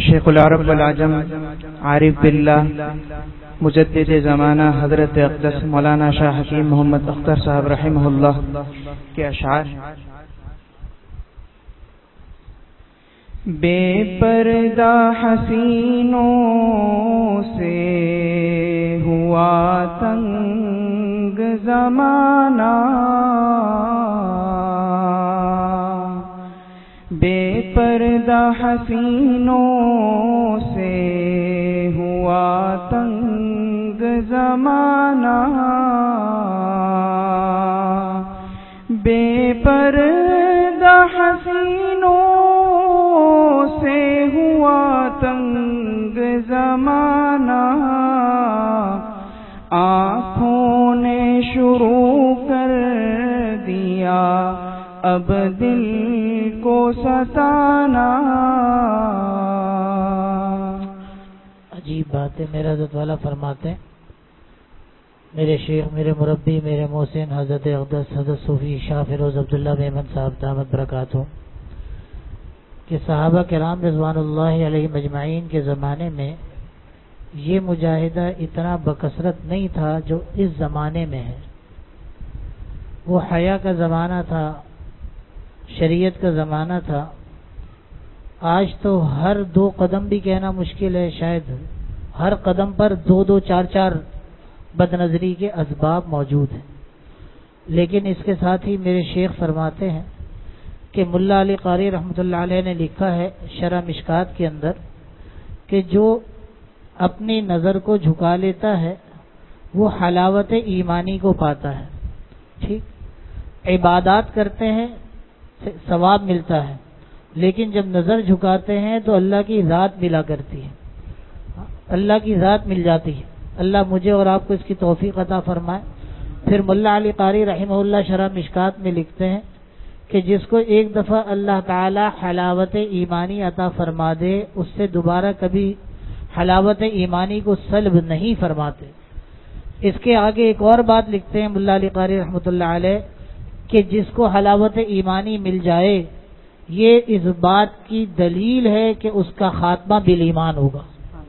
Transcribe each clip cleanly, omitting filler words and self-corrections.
شیخ العرب والعجم عارف باللہ مجدد زمانہ حضرت اقدس مولانا شاہ حکیم محمد اختر صاحب رحمہ اللہ کے اشعار. بے پردہ حسینوں سے ہوا تنگ زمانہ، بے پردہ حسینوں سے ہوا تنگ زمانہ، بے پردہ حسینوں سے ہوا تنگ زمانہ، آنکھوں نے شروع کر دیا اب دل کو ستانا. عجیب بات ہے. میرا حضرت والا فرماتے ہیں، میرے شیخ، میرے مربی، میرے محسن حضرت اقدس حضرت صوفی شاہ فیروز عبداللہ میمن صاحب دامت برکاتہ، کہ صحابہ کرام رضوان اللہ علیہ مجمعین کے زمانے میں یہ مجاہدہ اتنا بکثرت نہیں تھا جو اس زمانے میں ہے. وہ حیا کا زمانہ تھا، شریعت کا زمانہ تھا. آج تو ہر 2 قدم بھی کہنا مشکل ہے، شاید ہر قدم پر 2 4 بد نظری کے اسباب موجود ہیں. لیکن اس کے ساتھ ہی میرے شیخ فرماتے ہیں کہ ملا علی قاری رحمۃ اللہ علیہ نے لکھا ہے شرح مشکات کے اندر کہ جو اپنی نظر کو جھکا لیتا ہے وہ حلاوت ایمانی کو پاتا ہے. ٹھیک، عبادات کرتے ہیں ثواب ملتا ہے، لیکن جب نظر جھکاتے ہیں تو اللہ کی ذات ملا کرتی ہے، اللہ کی ذات مل جاتی ہے. اللہ مجھے اور آپ کو اس کی توفیق عطا فرمائے. پھر ملا علی قاری رحمہ اللہ شرح مشکات میں لکھتے ہیں کہ جس کو ایک دفعہ اللہ تعالی حلاوت ایمانی عطا فرما دے، اس سے دوبارہ کبھی حلاوت ایمانی کو سلب نہیں فرماتے. اس کے آگے ایک اور بات لکھتے ہیں ملا علی قاری رحمۃ اللہ علیہ کہ جس کو حلاوت ایمانی مل جائے یہ اس بات کی دلیل ہے کہ اس کا خاتمہ بالایمان ہوگا.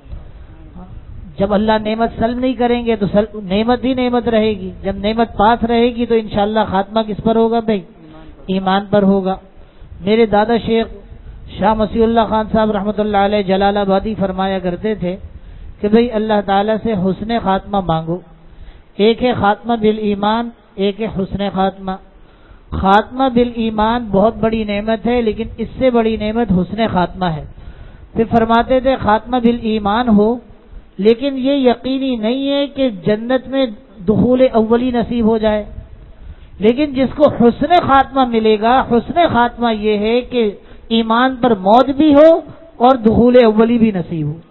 جب اللہ نعمت سلب نہیں کریں گے تو نعمت ہی نعمت رہے گی. جب نعمت پاس رہے گی تو انشاءاللہ خاتمہ کس پر ہوگا بھائی؟ ایمان پر ہوگا. میرے دادا شیخ شاہ مسیح اللہ خان صاحب رحمۃ اللہ علیہ جلال آبادی فرمایا کرتے تھے کہ بھئی اللہ تعالیٰ سے حسن خاتمہ مانگو. ایک ہے خاتمہ بالایمان، ایک ہے حسن خاتمہ. خاتمہ بالایمان بہت بڑی نعمت ہے، لیکن اس سے بڑی نعمت حسن خاتمہ ہے. پھر فرماتے تھے خاتمہ بالایمان ہو، لیکن یہ یقینی نہیں ہے کہ جنت میں دخول اولی نصیب ہو جائے. لیکن جس کو حسن خاتمہ ملے گا، حسن خاتمہ یہ ہے کہ ایمان پر موت بھی ہو اور دخول اولی بھی نصیب ہو.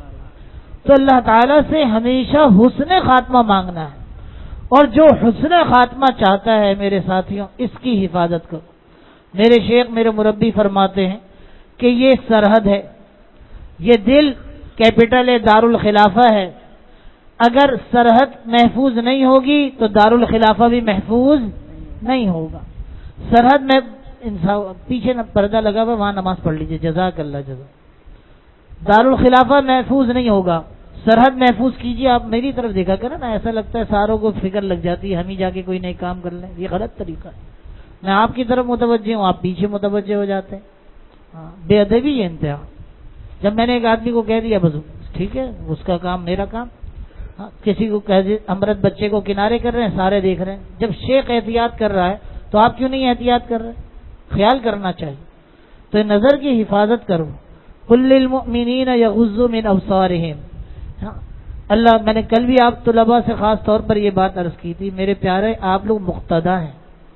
تو اللہ تعالیٰ سے ہمیشہ حسن خاتمہ مانگنا ہے، اور جو حسن خاتمہ چاہتا ہے میرے ساتھیوں اس کی حفاظت کرو. میرے شیخ، میرے مربی فرماتے ہیں کہ یہ سرحد ہے، یہ دل کیپٹل ہے، دارالخلافہ ہے. اگر سرحد محفوظ نہیں ہوگی تو دارالخلافہ بھی محفوظ نہیں ہوگا. سرحد میں پیچھے پردہ لگا ہوا، وہاں نماز پڑھ لیجئے، جزاک اللہ جزاک. دارالخلافہ محفوظ نہیں ہوگا، سرحد محفوظ کیجیے. آپ میری طرف دیکھا کریں نا، ایسا لگتا ہے ساروں کو فکر لگ جاتی ہے ہم ہی جا کے کوئی نئی کام کر لیں. یہ غلط طریقہ ہے. میں آپ کی طرف متوجہ ہوں، آپ پیچھے متوجہ ہو جاتے ہیں. بے ادبی ہے انتہا. جب میں نے ایک آدمی کو کہہ دیا بس ٹھیک ہے، اس کا کام میرا کام. کسی کو کہہ دیا امرت بچے کو کنارے کر رہے ہیں، سارے دیکھ رہے ہیں. جب شیخ احتیاط کر رہا ہے تو آپ کیوں نہیں احتیاط کر رہے؟ خیال کرنا چاہیے. تو نظر کی حفاظت کرو. قل للمؤمنین یغضوا من ابصارہم. اللہ، میں نے کل بھی آپ طلباء سے خاص طور پر یہ بات عرض کی تھی، میرے پیارے آپ لوگ مقتدا ہیں.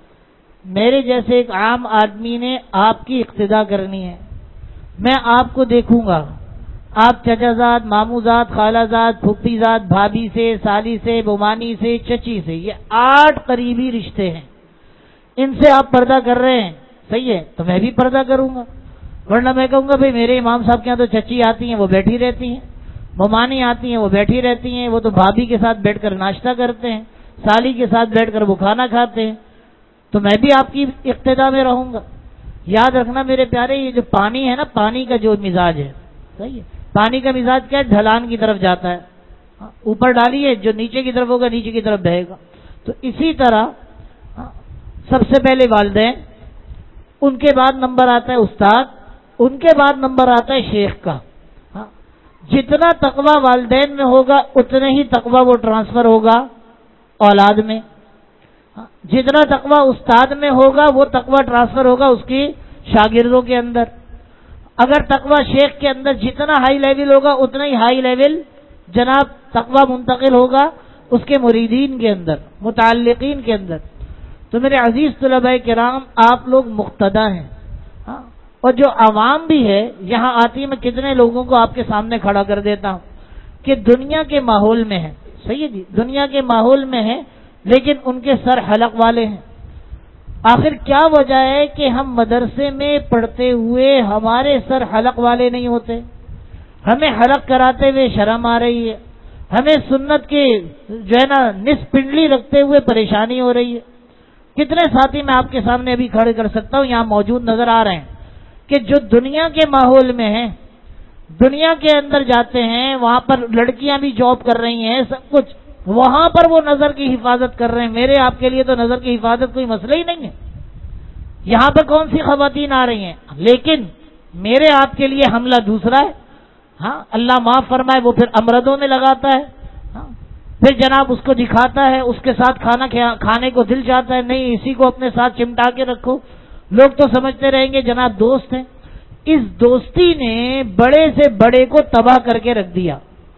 میرے جیسے ایک عام آدمی نے آپ کی اقتدا کرنی ہے. میں آپ کو دیکھوں گا، آپ چچا زاد، ماموں زاد، خالہ زاد، پھپھی زاد، بھابھی سے، سالی سے، بمانی سے، چچی سے، یہ 8 قریبی رشتے ہیں. ان سے آپ پردہ کر رہے ہیں، صحیح ہے، تو میں بھی پردہ کروں گا. ورنہ میں کہوں گا بھئی میرے امام صاحب کے یہاں تو چچی آتی ہیں وہ بیٹھی رہتی ہیں، ممانی آتی ہیں وہ بیٹھی رہتی ہیں، وہ تو بھابھی کے ساتھ بیٹھ کر ناشتہ کرتے ہیں، سالی کے ساتھ بیٹھ کر وہ کھانا کھاتے ہیں، تو میں بھی آپ کی اقتدا میں رہوں گا. یاد رکھنا میرے پیارے، یہ جو پانی ہے نا، پانی کا جو مزاج ہے، صحیح ہے. پانی کا مزاج کیا ہے؟ ڈھلان کی طرف جاتا ہے. اوپر ڈالیے جو نیچے کی طرف ہوگا نیچے کی طرف بہے گا. تو اسی طرح سب سے پہلے والدین، ان کے بعد نمبر آتا ہے استاد، ان کے بعد نمبر آتا ہے شیخ کا. جتنا تقویٰ والدین میں ہوگا اتنا ہی تقویٰ وہ ٹرانسفر ہوگا اولاد میں. جتنا تقویٰ استاد میں ہوگا وہ تقویٰ ٹرانسفر ہوگا اس کی شاگردوں کے اندر. اگر تقویٰ شیخ کے اندر جتنا ہائی لیول ہوگا اتنا ہی ہائی لیول جناب تقویٰ منتقل ہوگا اس کے مریدین کے اندر، متعلقین کے اندر. تو میرے عزیز طلباء کرام، آپ لوگ مقتدا ہیں. اور جو عوام بھی ہے یہاں آتی، میں کتنے لوگوں کو آپ کے سامنے کھڑا کر دیتا ہوں کہ دنیا کے ماحول میں ہے. صحیح ہے جی، دنیا کے ماحول میں ہے لیکن ان کے سر حلق والے ہیں. آخر کیا وجہ ہے کہ ہم مدرسے میں پڑھتے ہوئے ہمارے سر حلق والے نہیں ہوتے؟ ہمیں حلق کراتے ہوئے شرم آ رہی ہے، ہمیں سنت کی جو ہے نا نصف پنڈلی رکھتے ہوئے پریشانی ہو رہی ہے. کتنے ساتھی میں آپ کے سامنے ابھی کھڑے کر سکتا ہوں، یہاں موجود نظر آ رہے ہیں کہ جو دنیا کے ماحول میں ہیں، دنیا کے اندر جاتے ہیں، وہاں پر لڑکیاں بھی جاب کر رہی ہیں، سب کچھ وہاں پر وہ نظر کی حفاظت کر رہے ہیں. میرے آپ کے لیے تو نظر کی حفاظت کوئی مسئلہ ہی نہیں ہے. یہاں پر کون سی خواتین آ رہی ہیں، لیکن میرے آپ کے لیے حملہ دوسرا ہے. اللہ معاف فرمائے، وہ پھر امردوں میں لگاتا ہے. پھر جناب اس کو دکھاتا ہے، اس کے ساتھ کھانا کھانے کو دل چاہتا ہے، نہیں اسی کو اپنے ساتھ چمٹا کے رکھو. لوگ تو سمجھتے رہیں گے جناب دوست ہیں. اس دوستی نے بڑے سے بڑے کو تباہ کر کے رکھ دیا.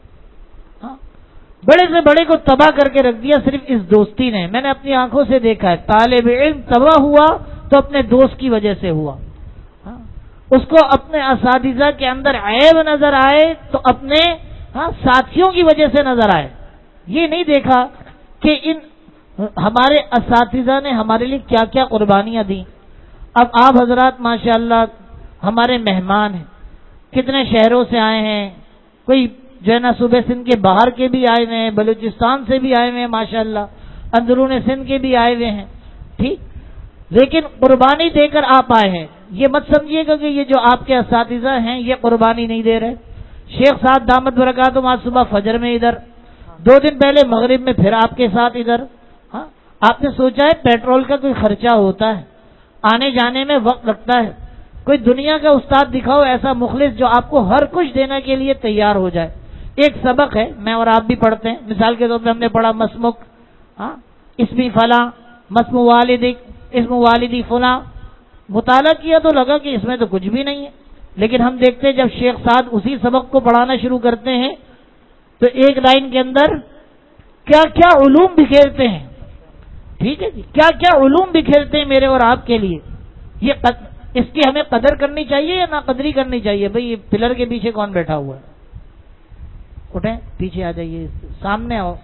بڑے سے بڑے کو تباہ کر کے رکھ دیا صرف اس دوستی نے. میں نے اپنی آنکھوں سے دیکھا ہے، طالب علم تباہ ہوا تو اپنے دوست کی وجہ سے ہوا. اس کو اپنے اساتذہ کے اندر عیب نظر آئے تو اپنے ساتھیوں کی وجہ سے نظر آئے. یہ نہیں دیکھا کہ ان ہمارے اساتذہ نے ہمارے لیے کیا کیا قربانیاں دی. اب آپ حضرات ماشاءاللہ ہمارے مہمان ہیں، کتنے شہروں سے آئے ہیں، کوئی جو ہے نا صوبے سندھ کے باہر کے بھی آئے ہوئے ہیں، بلوچستان سے بھی آئے ہوئے ہیں، ماشاءاللہ اندرون سندھ کے بھی آئے ہوئے ہیں. ٹھیک، لیکن قربانی دے کر آپ آئے ہیں. یہ مت سمجھیے گا کہ یہ جو آپ کے اساتذہ ہیں یہ قربانی نہیں دے رہے. شیخ صاحب دامت برکاتہم آج صبح فجر میں ادھر، 2 دن پہلے مغرب میں پھر آپ کے ساتھ ادھر. آپ نے سوچا ہے پیٹرول کا کوئی خرچہ ہوتا ہے، آنے جانے میں وقت لگتا ہے. کوئی دنیا کا استاد دکھاؤ ایسا مخلص جو آپ کو ہر کچھ دینے کے لیے تیار ہو جائے. ایک سبق ہے، میں اور آپ بھی پڑھتے ہیں، مثال کے طور پہ ہم نے پڑھا مسمک اسمی فلاں، مسم والدک اسم والدی فلاں. مطالعہ کیا تو لگا کہ اس میں تو کچھ بھی نہیں ہے، لیکن ہم دیکھتے ہیں جب شیخ سعد اسی سبق کو پڑھانا شروع کرتے ہیں تو ایک لائن کے اندر کیا کیا علوم بکھیرتے ہیں. ٹھیک ہے جی، کیا کیا علوم بکھیرتے ہیں میرے اور آپ کے لیے. یہ اس کی ہمیں قدر کرنی چاہیے یا ناقدری کرنی چاہیے؟ بھئی یہ پلر کے پیچھے کون بیٹھا ہوا ہے؟ اٹھیں پیچھے آ جائیے، سامنے آؤ،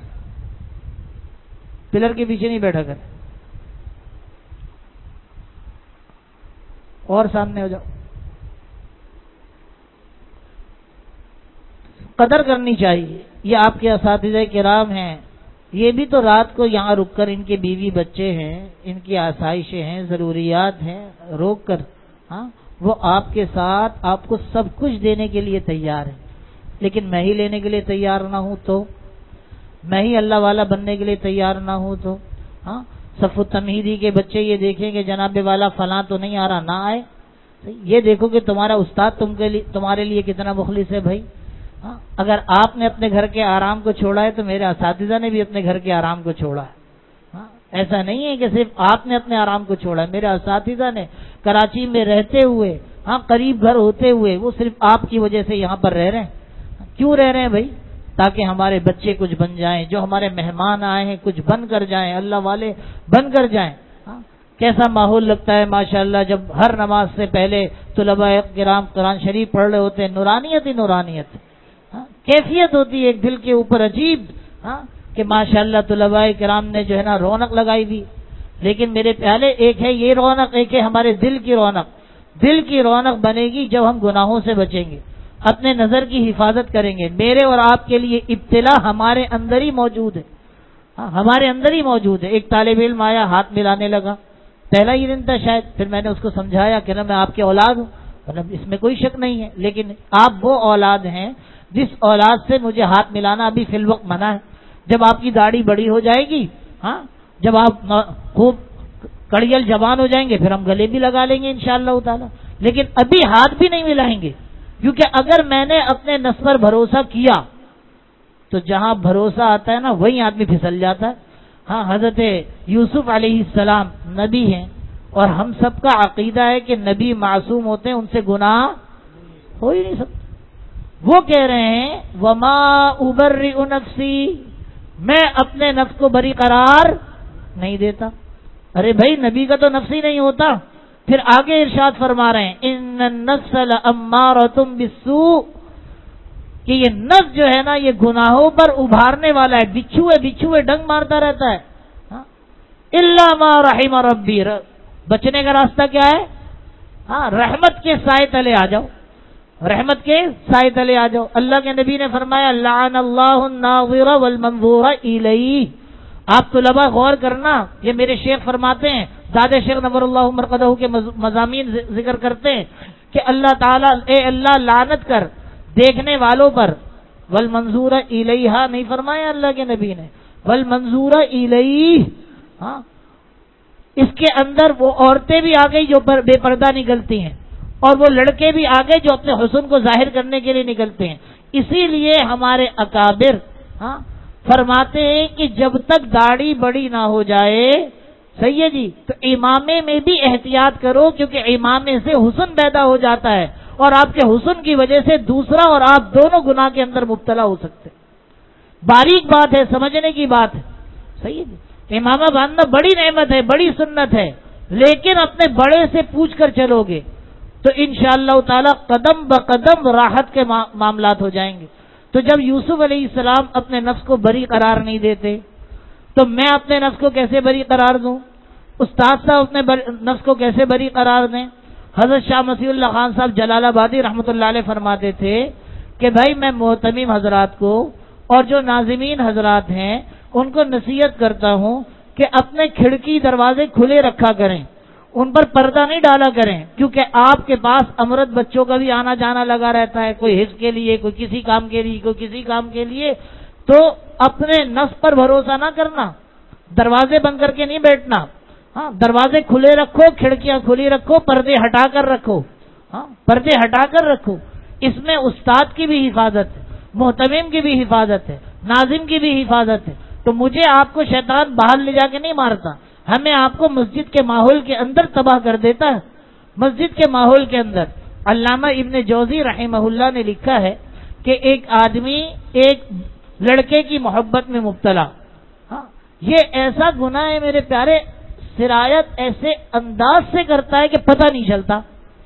پلر کے پیچھے نہیں بیٹھا کر، اور سامنے ہو جاؤ. قدر کرنی چاہیے. یہ آپ کے اساتذہ کرام ہیں، یہ بھی تو رات کو یہاں رک کر، ان کے بیوی بچے ہیں، ان کی آسائشیں ہیں، ضروریات ہیں، روک کر وہ آپ کے ساتھ آپ کو سب کچھ دینے کے لیے تیار ہے. لیکن میں ہی لینے کے لیے تیار نہ ہوں تو، میں ہی اللہ والا بننے کے لیے تیار نہ ہوں تو. صف التمہیدی کے بچے یہ دیکھیں کہ جناب والا فلاں تو نہیں آ رہا، نہ آئے. یہ دیکھو کہ تمہارا استاد تمہارے لیے کتنا مخلص ہے. بھائی اگر آپ نے اپنے گھر کے آرام کو چھوڑا ہے تو میرے اساتذہ نے بھی اپنے گھر کے آرام کو چھوڑا ہے. ایسا نہیں ہے کہ صرف آپ نے اپنے آرام کو چھوڑا ہے، میرے اساتذہ نے کراچی میں رہتے ہوئے، قریب گھر ہوتے ہوئے، وہ صرف آپ کی وجہ سے یہاں پر رہ رہے ہیں. کیوں رہ رہے ہیں بھائی؟ تاکہ ہمارے بچے کچھ بن جائیں، جو ہمارے مہمان آئے ہیں کچھ بن کر جائیں، اللہ والے بن کر جائیں. کیسا ماحول لگتا ہے ماشاءاللہ جب ہر نماز سے پہلے طلباء کرام قرآن شریف پڑھ رہے ہوتے ہیں. نورانیت ہی نورانیت، کیفیت ہوتی ہے ایک دل کے اوپر عجیب کہ ماشاءاللہ طلباء کرام نے جو ہے نا رونق لگائی دی. لیکن میرے پیارے ایک ہے یہ رونق، ایک ہے ہمارے دل کی رونق. دل کی رونق بنے گی جب ہم گناہوں سے بچیں گے، اپنے نظر کی حفاظت کریں گے. میرے اور آپ کے لیے ابتلا ہمارے اندر ہی موجود ہے، ہمارے اندر ہی موجود ہے. ایک طالب علم آیا، ہاتھ ملانے لگا، پہلا ہی دن تھا شاید، پھر میں نے اس کو سمجھایا کہ نا میں آپ کے اولاد ہوں. مطلب اس میں کوئی شک نہیں ہے، لیکن آپ وہ اولاد ہیں جس اولاد سے مجھے ہاتھ ملانا ابھی فی الوقت منع ہے. جب آپ کی داڑھی بڑی ہو جائے گی، ہاں، جب آپ خوب کڑیل جوان ہو جائیں گے، پھر ہم گلے بھی لگا لیں گے انشاءاللہ تعالی، لیکن ابھی ہاتھ بھی نہیں ملائیں گے. کیونکہ اگر میں نے اپنے نفس پر بھروسہ کیا تو جہاں بھروسہ آتا ہے نا وہیں آدمی پھسل جاتا ہے. ہاں، حضرت یوسف علیہ السلام نبی ہیں، اور ہم سب کا عقیدہ ہے کہ نبی معصوم ہوتے ہیں، ان سے گناہ ہو ہی نہیں سکتا. وہ کہہ رہے ہیں وما ابرئ نفسی، میں اپنے نفس کو بری قرار نہیں دیتا. ارے بھائی، نبی کا تو نفس ہی نہیں ہوتا. پھر آگے ارشاد فرما رہے ہیں ان النفس لامارۃ بالسوء، کہ یہ نفس جو ہے نا یہ گناہوں پر ابھارنے والا ہے، بچھوے ڈنگ مارتا رہتا ہے. الا ما رحم ربی، بچنے کا راستہ کیا ہے؟ ہاں، رحمت کے سائے تلے آ جاؤ، رحمت کے سائے تلے آ جاؤ. اللہ کے نبی نے فرمایا لعن اللہ الناظر والمنظور الیہ. آپ طلباء غور کرنا، یہ میرے شیخ فرماتے ہیں، دادا شیخ نور اللہ مرقدہ کے مضامین ذکر کرتے ہیں کہ اللہ تعالیٰ، اے اللہ لعنت کر دیکھنے والوں پر. والمنظور الیہ نہیں فرمایا اللہ کے نبی نے، والمنظور الیہ. ہاں، اس کے اندر وہ عورتیں بھی آ گئی جو بے پردہ نکلتی ہیں، اور وہ لڑکے بھی آ گئے جو اپنے حسن کو ظاہر کرنے کے لیے نکلتے ہیں. اسی لیے ہمارے اکابر فرماتے ہیں کہ جب تک داڑھی بڑی نہ ہو جائے، صحیح ہے جی، تو امامے میں بھی احتیاط کرو، کیونکہ امامے سے حسن پیدا ہو جاتا ہے، اور آپ کے حسن کی وجہ سے دوسرا اور آپ دونوں گناہ کے اندر مبتلا ہو سکتے. باریک بات ہے، سمجھنے کی بات ہے. صحیح ہے جی، امامہ باندھنا بڑی نعمت ہے، بڑی سنت ہے، لیکن اپنے بڑے سے پوچھ کر چلو گے تو انشاءاللہ تعالی قدم بقدم راحت کے معاملات ہو جائیں گے. تو جب یوسف علیہ السلام اپنے نفس کو بری قرار نہیں دیتے تو میں اپنے نفس کو کیسے بری قرار دوں؟ استاد صاحب اپنے نفس کو کیسے بری قرار دیں؟ حضرت شاہ مسیح اللہ خان صاحب جلال آبادی رحمۃ اللہ علیہ فرماتے تھے کہ بھائی میں محتمم حضرات کو اور جو ناظمین حضرات ہیں ان کو نصیحت کرتا ہوں کہ اپنے کھڑکی دروازے کھلے رکھا کریں، ان پر پردہ نہیں ڈالا کریں، کیونکہ آپ کے پاس امرت بچوں کا بھی آنا جانا لگا رہتا ہے، کوئی حفظ کے لیے، کوئی کسی کام کے لیے، کوئی کسی کام کے لیے. تو اپنے نفس پر بھروسہ نہ کرنا، دروازے بند کر کے نہیں بیٹھنا. ہاں، دروازے کھلے رکھو، کھڑکیاں کھلی رکھو، پردے ہٹا کر رکھو. ہاں، پردے ہٹا کر رکھو. اس میں استاد کی بھی حفاظت ہے، محتمم کی بھی حفاظت ہے، ناظم کی بھی حفاظت ہے. تو مجھے آپ کو شیطان باہر لے جا کے نہیں مارتا، ہمیں آپ کو مسجد کے ماحول کے اندر تباہ کر دیتا ہے. مسجد کے ماحول کے اندر علامہ ابن جوزی رحمہ اللہ نے لکھا ہے کہ ایک آدمی ایک لڑکے کی محبت میں مبتلا. ہاں، یہ ایسا گناہ ہے میرے پیارے، سرایت ایسے انداز سے کرتا ہے کہ پتہ نہیں چلتا.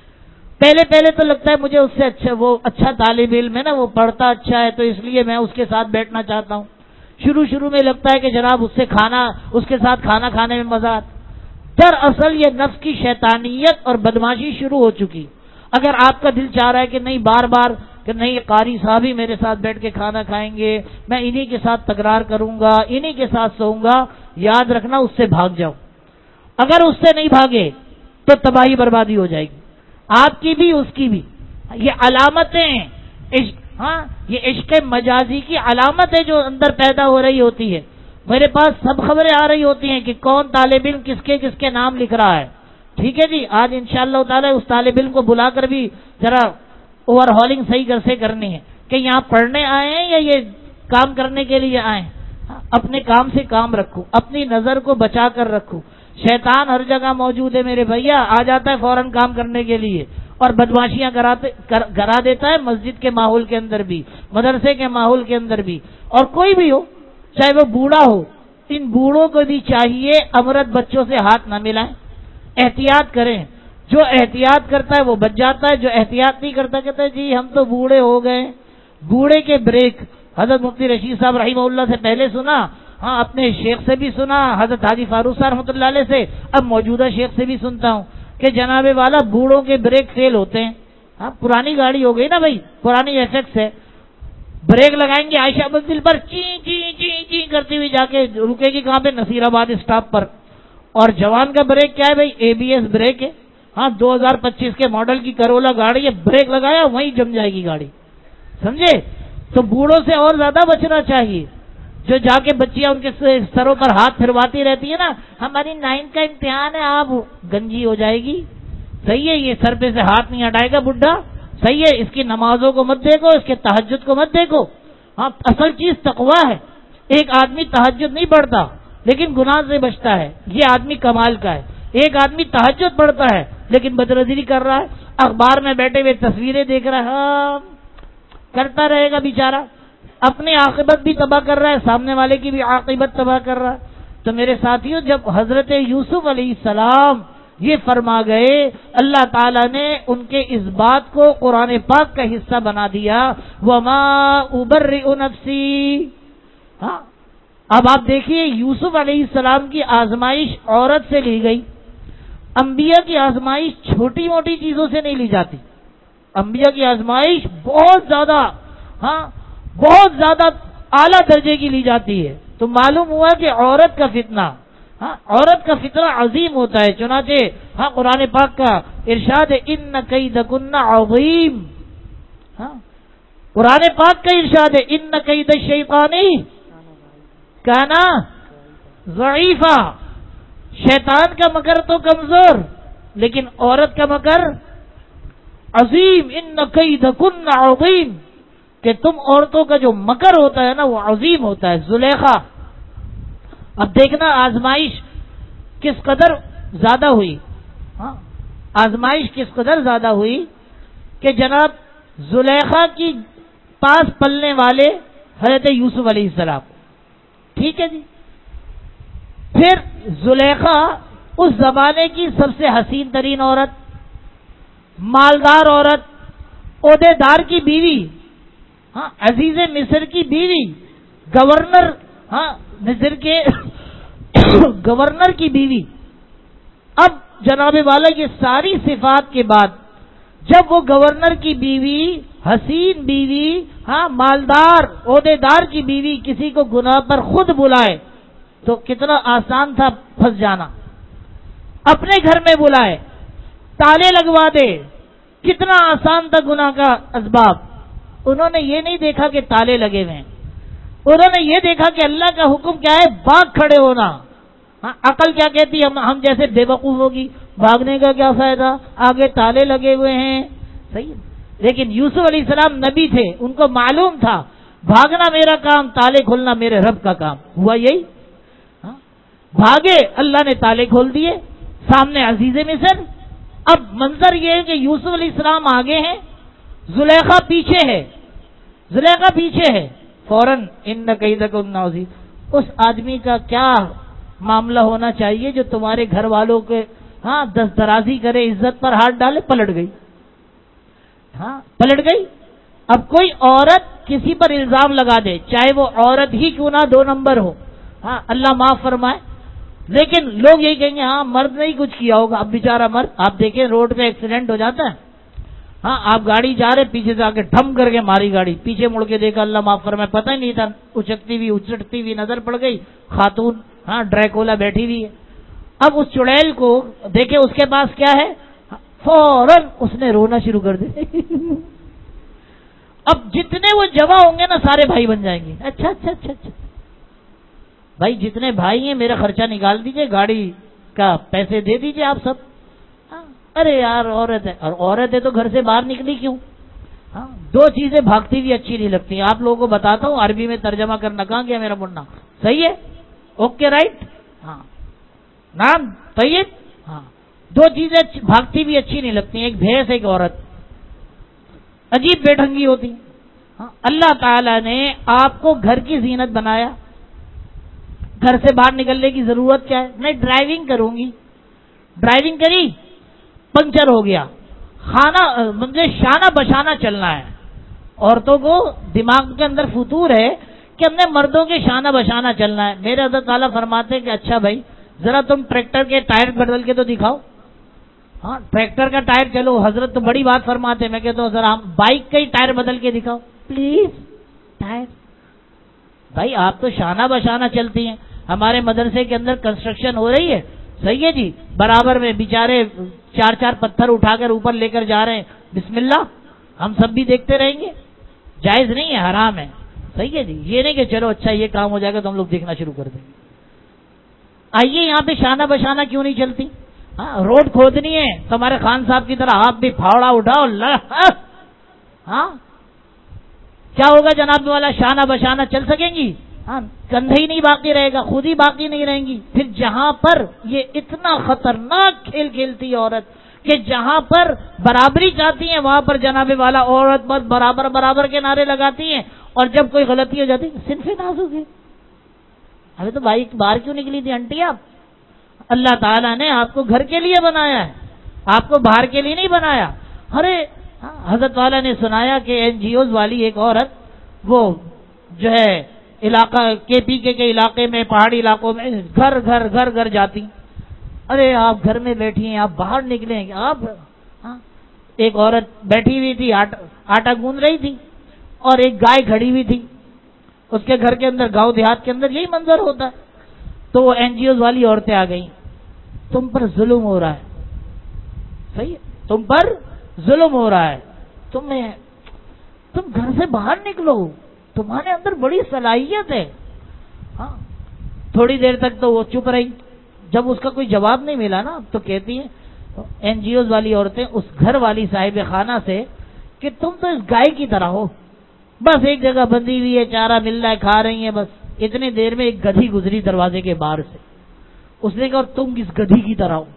پہلے تو لگتا ہے مجھے اس سے اچھا، وہ اچھا طالب علم ہے نا، وہ پڑھتا اچھا ہے تو اس لیے میں اس کے ساتھ بیٹھنا چاہتا ہوں. شروع میں لگتا ہے کہ جناب اس کے ساتھ کھانا کھانے میں مزہ آتا. دراصل یہ نفس کی شیطانیت اور بدماشی شروع ہو چکی. اگر آپ کا دل چاہ رہا ہے کہ نہیں بار بار کہ نہیں قاری صاحب ہی میرے ساتھ بیٹھ کے کھانا کھائیں گے، میں انہی کے ساتھ تکرار کروں گا، انہی کے ساتھ سوؤں گا، یاد رکھنا اس سے بھاگ جاؤ. اگر اس سے نہیں بھاگے تو تباہی بربادی ہو جائے گی، آپ کی بھی اس کی بھی. یہ علامتیں ہیں، ہاں، یہ عشق مجازی کی علامت ہے جو اندر پیدا ہو رہی ہوتی ہے. میرے پاس سب خبریں آ رہی ہوتی ہیں کہ کون طالب علم کس کے نام لکھ رہا ہے. ٹھیک ہے جی، آج انشاءاللہ تعالی اس طالب علم کو بلا کر بھی ذرا اوور ہالنگ صحیح سے کرنی ہے کہ یہاں پڑھنے آئے ہیں یا یہ کام کرنے کے لیے آئے ہیں. اپنے کام سے کام رکھو، اپنی نظر کو بچا کر رکھو. شیطان ہر جگہ موجود ہے میرے بھیا، آ جاتا ہے فوراً کام کرنے کے لیے اور بدماشیاں کرا دیتا ہے، مسجد کے ماحول کے اندر بھی، مدرسے کے ماحول کے اندر بھی. اور کوئی بھی ہو، چاہے وہ بوڑھا ہو، ان بوڑھوں کو بھی چاہیے امرت بچوں سے ہاتھ نہ ملائیں، احتیاط کریں. جو احتیاط کرتا ہے وہ بچ جاتا ہے، جو احتیاط نہیں کرتا کہتا ہے جی ہم تو بوڑھے ہو گئے. بوڑھے کے بریک حضرت مفتی رشید صاحب رحمہ اللہ سے پہلے سنا، ہاں اپنے شیخ سے بھی سنا، حضرت حاجی فاروق صاحب رحمۃ اللہ علیہ سے، اب موجودہ شیخ سے بھی سنتا ہوں کہ جناب والا بوڑھوں کے بریک فیل ہوتے ہیں. ہاں، پرانی گاڑی ہو گئی نا بھائی، پرانی ایف ایکس ہے، بریک لگائیں گے عائشہ منزل پر چی چی چی چی کرتی ہوئی جا کے رکے گی کہاں پہ؟ نصیر آباد اسٹاپ پر. اور جوان کا بریک کیا ہے بھائی؟ ABS بریک ہے. ہاں 2025 کے ماڈل کی کرولا گاڑی ہے، بریک لگایا وہیں جم جائے گی گاڑی، سمجھے؟ تو بوڑھوں سے اور زیادہ بچنا چاہیے، جو جا کے بچیاں ان کے سروں پر ہاتھ پھرواتی رہتی ہے نا، ہماری 9 کا امتحان ہے، آپ گنجی ہو جائے گی، صحیح ہے؟ یہ سر پہ سے ہاتھ نہیں ہٹائے گا بڈھا، صحیح ہے؟ اس کی نمازوں کو مت دیکھو، اس کے تہجد کو مت دیکھو۔ ہاں اصل چیز تقویٰ ہے۔ ایک آدمی تہجد نہیں پڑھتا لیکن گناہ سے بچتا ہے، یہ آدمی کمال کا ہے۔ ایک آدمی تہجد پڑھتا ہے لیکن بدنظری کر رہا ہے، اخبار میں بیٹھے ہوئے تصویریں دیکھ رہا ہے، ہاں کرتا رہے گا بیچارہ، اپنی عاقبت بھی تباہ کر رہا ہے، سامنے والے کی بھی عاقبت تباہ کر رہا ہے۔ تو میرے ساتھیوں، جب حضرت یوسف علیہ السلام یہ فرما گئے، اللہ تعالیٰ نے ان کے اس بات کو قرآن پاک کا حصہ بنا دیا، وَمَا أُبَرِّئُ نَفْسِي۔ ہاں اب آپ دیکھیے، یوسف علیہ السلام کی آزمائش عورت سے لی گئی۔ انبیاء کی آزمائش چھوٹی موٹی چیزوں سے نہیں لی جاتی، انبیاء کی آزمائش بہت زیادہ، ہاں بہت زیادہ اعلیٰ درجے کی لی جاتی ہے۔ تو معلوم ہوا کہ عورت کا فتنہ، ہاں عورت کا فتنہ عظیم ہوتا ہے۔ چنانچہ ہاں قرآن پاک کا ارشاد ہے، ان کیدکن عظیم۔ ہاں قرآن پاک کا ارشاد ہے، ان کید الشیطان کان ضعیفا۔ شیطان کا مکر تو کمزور، لیکن عورت کا مکر عظیم۔ ان کیدکن عظیم، کہ تم عورتوں کا جو مکر ہوتا ہے نا وہ عظیم ہوتا ہے۔ زلیخا، اب دیکھنا آزمائش کس قدر زیادہ ہوئی، ہاں آزمائش کس قدر زیادہ ہوئی کہ جناب زلیخا کی پاس پلنے والے حضرت یوسف علیہ السلام، ٹھیک ہے جی۔ پھر زلیخا اس زمانے کی سب سے حسین ترین عورت، مالدار عورت، عہدے دار کی بیوی، ہاں عزیز مصر کی بیوی، گورنر، ہاں مصر کے گورنر کی بیوی۔ اب جناب والا یہ ساری صفات کے بعد جب وہ گورنر کی بیوی، حسین بیوی، ہاں مالدار عہدے دار کی بیوی کسی کو گناہ پر خود بلائے تو کتنا آسان تھا پھنس جانا، اپنے گھر میں بلائے، تالے لگوا دے، کتنا آسان تھا گناہ کا اسباب۔ انہوں نے یہ نہیں دیکھا کہ تالے لگے ہوئے ہیں، انہوں نے یہ دیکھا کہ اللہ کا حکم کیا ہے، بھاگ کھڑے ہونا۔ ہاں عقل کیا کہتی ہے، ہم جیسے بے وقوف ہوگی، بھاگنے کا کیا فائدہ، آگے تالے لگے ہوئے ہیں، صحیح۔ لیکن یوسف علیہ السلام نبی تھے، ان کو معلوم تھا بھاگنا میرا کام، تالے کھولنا میرے رب کا کام۔ ہوا یہی، ہاں بھاگے، اللہ نے تالے کھول دیے، سامنے عزیز مصر۔ اب منظر یہ ہے کہ یوسف علیہ السلام آگے ہیں، زلیخا پیچھے ہے، زلیخا پیچھے ہے، فوراً ان کیدکن عظیم۔ اس آدمی کا کیا معاملہ ہونا چاہیے جو تمہارے گھر والوں کے ہاں دست درازی کرے، عزت پر ہاتھ ڈالے، پلٹ گئی، ہاں پلٹ گئی۔ اب کوئی عورت کسی پر الزام لگا دے، چاہے وہ عورت ہی کیوں نہ 2 نمبر ہو، ہاں اللہ معاف فرمائے، لیکن لوگ یہی کہیں گے ہاں مرد نے ہی کچھ کیا ہوگا۔ اب بیچارہ مرد، آپ دیکھیں روڈ پہ ایکسیڈنٹ ہو جاتا ہے، ہاں آپ گاڑی جا رہے، پیچھے سے آ کے ڈھم کر کے ماری گاڑی، پیچھے مڑ کے دیکھا، اللہ معاف فرمائے، پتہ ہی نہیں تھا، اچٹتی ہوئی نظر پڑ گئی، خاتون ہاں ڈریکولا بیٹھی ہوئی ہے۔ اب اس چڑیل کو دیکھے، اس کے پاس کیا ہے، فوراً اس نے رونا شروع کر دیا۔ اب جتنے وہ جمع ہوں گے نا سارے بھائی بن جائیں گے، اچھا اچھا اچھا اچھا بھائی جتنے بھائی ہیں میرا خرچہ نکال دیجئے، گاڑی کا پیسے دے دیجئے آپ سب۔ ارے یار عورت ہے، اور عورت ہے تو گھر سے باہر نکلی کیوں؟ ہاں 2 چیزیں بھاگتی ہوئی اچھی نہیں لگتی، آپ لوگوں کو بتاتا ہوں، عربی میں ترجمہ کرنا کہاں گیا میرا منا، صحیح ہے، اوکے رائٹ، ہاں نام طیب، ہاں 2 چیزیں بھاگتی ہوئی اچھی نہیں لگتی، ایک بھینس ایک عورت، عجیب بے ڈھنگی ہوتی۔ ہاں اللہ تعالیٰ نے آپ کو گھر کی زینت بنایا، گھر سے باہر نکلنے کی ضرورت کیا ہے، میں ڈرائیونگ کروں گی، ڈرائیونگ کری، پنچر ہو گیا، مجھے شانہ بشانہ چلنا ہے۔ عورتوں کو دماغ کے اندر فطور ہے کہ ہم نے مردوں کے شانہ بشانہ چلنا ہے۔ میرے حضرت تعالیٰ فرماتے ہیں کہ اچھا بھائی ذرا تم ٹریکٹر کے ٹائر بدل کے تو دکھاؤ، ہاں ٹریکٹر کا ٹائر، چلو حضرت تو بڑی بات فرماتے ہیں، میں کہتا ہوں ذرا ہم بائک کا ہی ٹائر بدل کے دکھاؤ پلیز، ٹائر۔ بھائی آپ تو شانہ بشانہ چلتی ہیں، ہمارے مدرسے کے اندر کنسٹرکشن ہو رہی ہے، صحیح ہے جی. برابر میں بیچارے 4 پتھر اٹھا کر اوپر لے کر جا رہے ہیں, بسم اللہ, ہم سب بھی دیکھتے رہیں گے؟ جائز نہیں ہے, حرام ہے. صحیح ہے جی. یہ نہیں کہ چلو اچھا یہ کام ہو جائے گا تو ہم لوگ دیکھنا شروع کر دیں گے. آئیے یہاں پہ شانہ بشانہ کیوں نہیں چلتی؟ ہاں, روڈ کھودنی ہے تو ہمارے خان صاحب کی طرح آپ بھی پھاوڑا اٹھاؤ. ہاں, کیا ہوگا جناب والا, شانہ بشانہ چل سکیں گی؟ ہاں, کندھا ہی نہیں باقی رہے گا, خود ہی باقی نہیں رہیں گی. پھر جہاں پر یہ اتنا خطرناک کھیل کھیلتی ہے عورت کہ جہاں پر برابری چاہتی ہیں وہاں پر جناب والا عورت بس برابر برابر کے نعرے لگاتی ہیں, اور جب کوئی غلطی ہو جاتی صنف نازک ہے. ابھی تو بھائی باہر کیوں نکلی تھی آنٹی آپ؟ اللہ تعالیٰ نے آپ کو گھر کے لیے بنایا ہے, آپ کو باہر کے لیے نہیں بنایا. ارے حضرت والا نے سنایا کہ این جی اوز والی ایک عورت وہ جو ہے علاقہ کے پی کے علاقے میں, پہاڑی علاقوں میں گھر گھر گھر گھر جاتی. ارے آپ گھر میں بیٹھی ہیں, آپ باہر نکلیں گے آپ. ایک عورت بیٹھی ہوئی تھی, آٹا گوندھ رہی تھی, اور ایک گائے کھڑی ہوئی تھی. اس کے گھر کے اندر, گاؤں دیہات کے اندر یہی منظر ہوتا ہے. تو وہ این جی اوز والی عورتیں آ گئیں, تم پر ظلم ہو رہا ہے. صحیح ہے, تم پر ظلم ہو رہا ہے, تم گھر سے باہر نکلو, تمہارے اندر بڑی صلاحیت ہے. ہاں, تھوڑی دیر تک تو وہ چپ رہی. جب اس کا کوئی جواب نہیں ملا نا تو کہتی ہیں این جی اوز والی عورتیں اس گھر والی صاحب خانہ سے کہ تم تو اس گائے کی طرح ہو, بس ایک جگہ بندھی ہوئی ہے, چارہ مل رہا ہے, کھا رہی ہیں بس. اتنی دیر میں ایک گدھی گزری دروازے کے باہر سے. اس نے کہا تم کس گدھی کی طرح ہو؟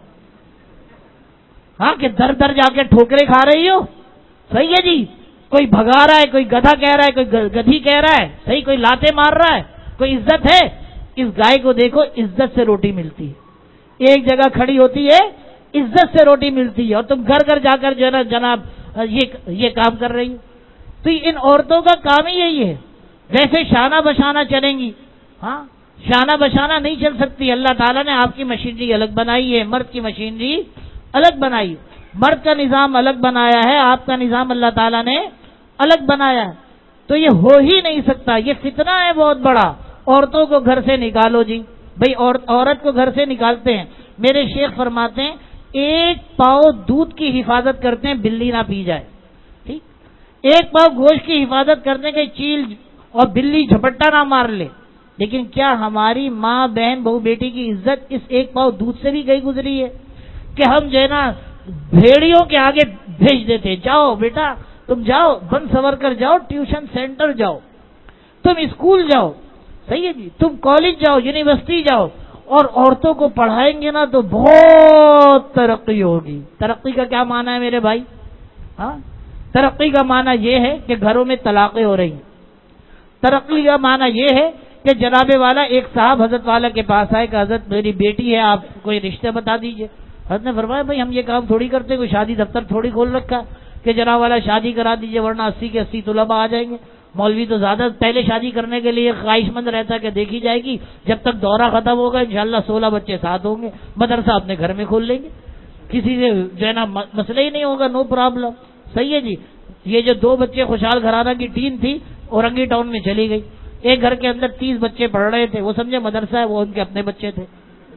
ہاں, کہ در در جا کے ٹھوکرے کھا رہی ہو. صحیح ہے جی. کوئی بھگا رہا ہے, کوئی گدھا کہہ رہا ہے, کوئی گدھی کہہ رہا ہے. صحیح, کوئی لاتے مار رہا ہے, کوئی عزت ہے. اس گائے کو دیکھو, عزت سے روٹی ملتی ہے. ایک جگہ کھڑی ہوتی ہے, عزت سے روٹی ملتی ہے, اور تم گھر گھر جا کر جو ہے نا جناب یہ کام کر رہی ہو. تو ان عورتوں کا کام ہی یہی ہے. ویسے شانہ بشانہ چلیں گی, ہاں, شانہ بشانہ نہیں چل سکتی. اللہ تعالیٰ نے آپ کی مشینری الگ بنائی ہے, مرد کی مشینری الگ بنائی. مرد کا نظام الگ بنایا ہے, آپ کا نظام اللہ تعالیٰ نے الگ بنایا ہے. تو یہ ہو ہی نہیں سکتا. یہ فتنہ ہے بہت بڑا. عورتوں کو گھر سے نکالو جی بھائی, عورت کو گھر سے نکالتے ہیں. میرے شیخ فرماتے ہیں ایک پاؤ دودھ کی حفاظت کرتے ہیں بلی نہ پی جائے. ٹھیک, ایک پاؤ گوشت کی حفاظت کرتے ہیں کہ چیل اور بلی جھپٹا نہ مار لے. لیکن کیا ہماری ماں بہن بہو بیٹی کی عزت اس ایک پاؤ دودھ سے بھی گئی گزری ہے کہ ہم جو ہے نا بھیڑیوں کے آگے بھیج دیتے, جاؤ بیٹا تم جاؤ, بن سور کر جاؤ, ٹیوشن سینٹر جاؤ, تم اسکول جاؤ. صحیح ہے جی, تم کالج جاؤ, یونیورسٹی جاؤ, اور عورتوں کو پڑھائیں گے نا تو بہت ترقی ہوگی. ترقی کا کیا معنی ہے میرے بھائی؟ ہاں, ترقی کا معنی یہ ہے کہ گھروں میں طلاقیں ہو رہی ہیں. ترقی کا معنی یہ ہے کہ جناب والا ایک صاحب حضرت والا کے پاس آئے کہ حضرت میری بیٹی ہے, آپ کوئی رشتہ بتا دیجئے. حضرت نے فرمایا بھائی ہم یہ کام تھوڑی کرتے, کوئی شادی دفتر تھوڑی کھول رکھا کہ جناب والا شادی کرا دیجئے ورنہ 80 کے 80 طلباء آ جائیں گے. مولوی تو زیادہ پہلے شادی کرنے کے لیے خواہش مند رہتا ہے کہ دیکھی جائے گی, جب تک دورہ ختم ہوگا انشاءاللہ 16 بچے ساتھ ہوں گے, مدرسہ اپنے گھر میں کھول لیں گے, کسی سے جو ہے نا مسئلہ ہی نہیں ہوگا, نو پرابلم. صحیح ہے جی. یہ جو 2 بچے خوشحال گھرانہ کی ٹیم تھی اورنگی ٹاؤن میں چلی گئی. ایک گھر کے اندر 30 بچے پڑھ رہے تھے, وہ سمجھے مدرسہ ہے, وہ ان کے اپنے بچے تھے.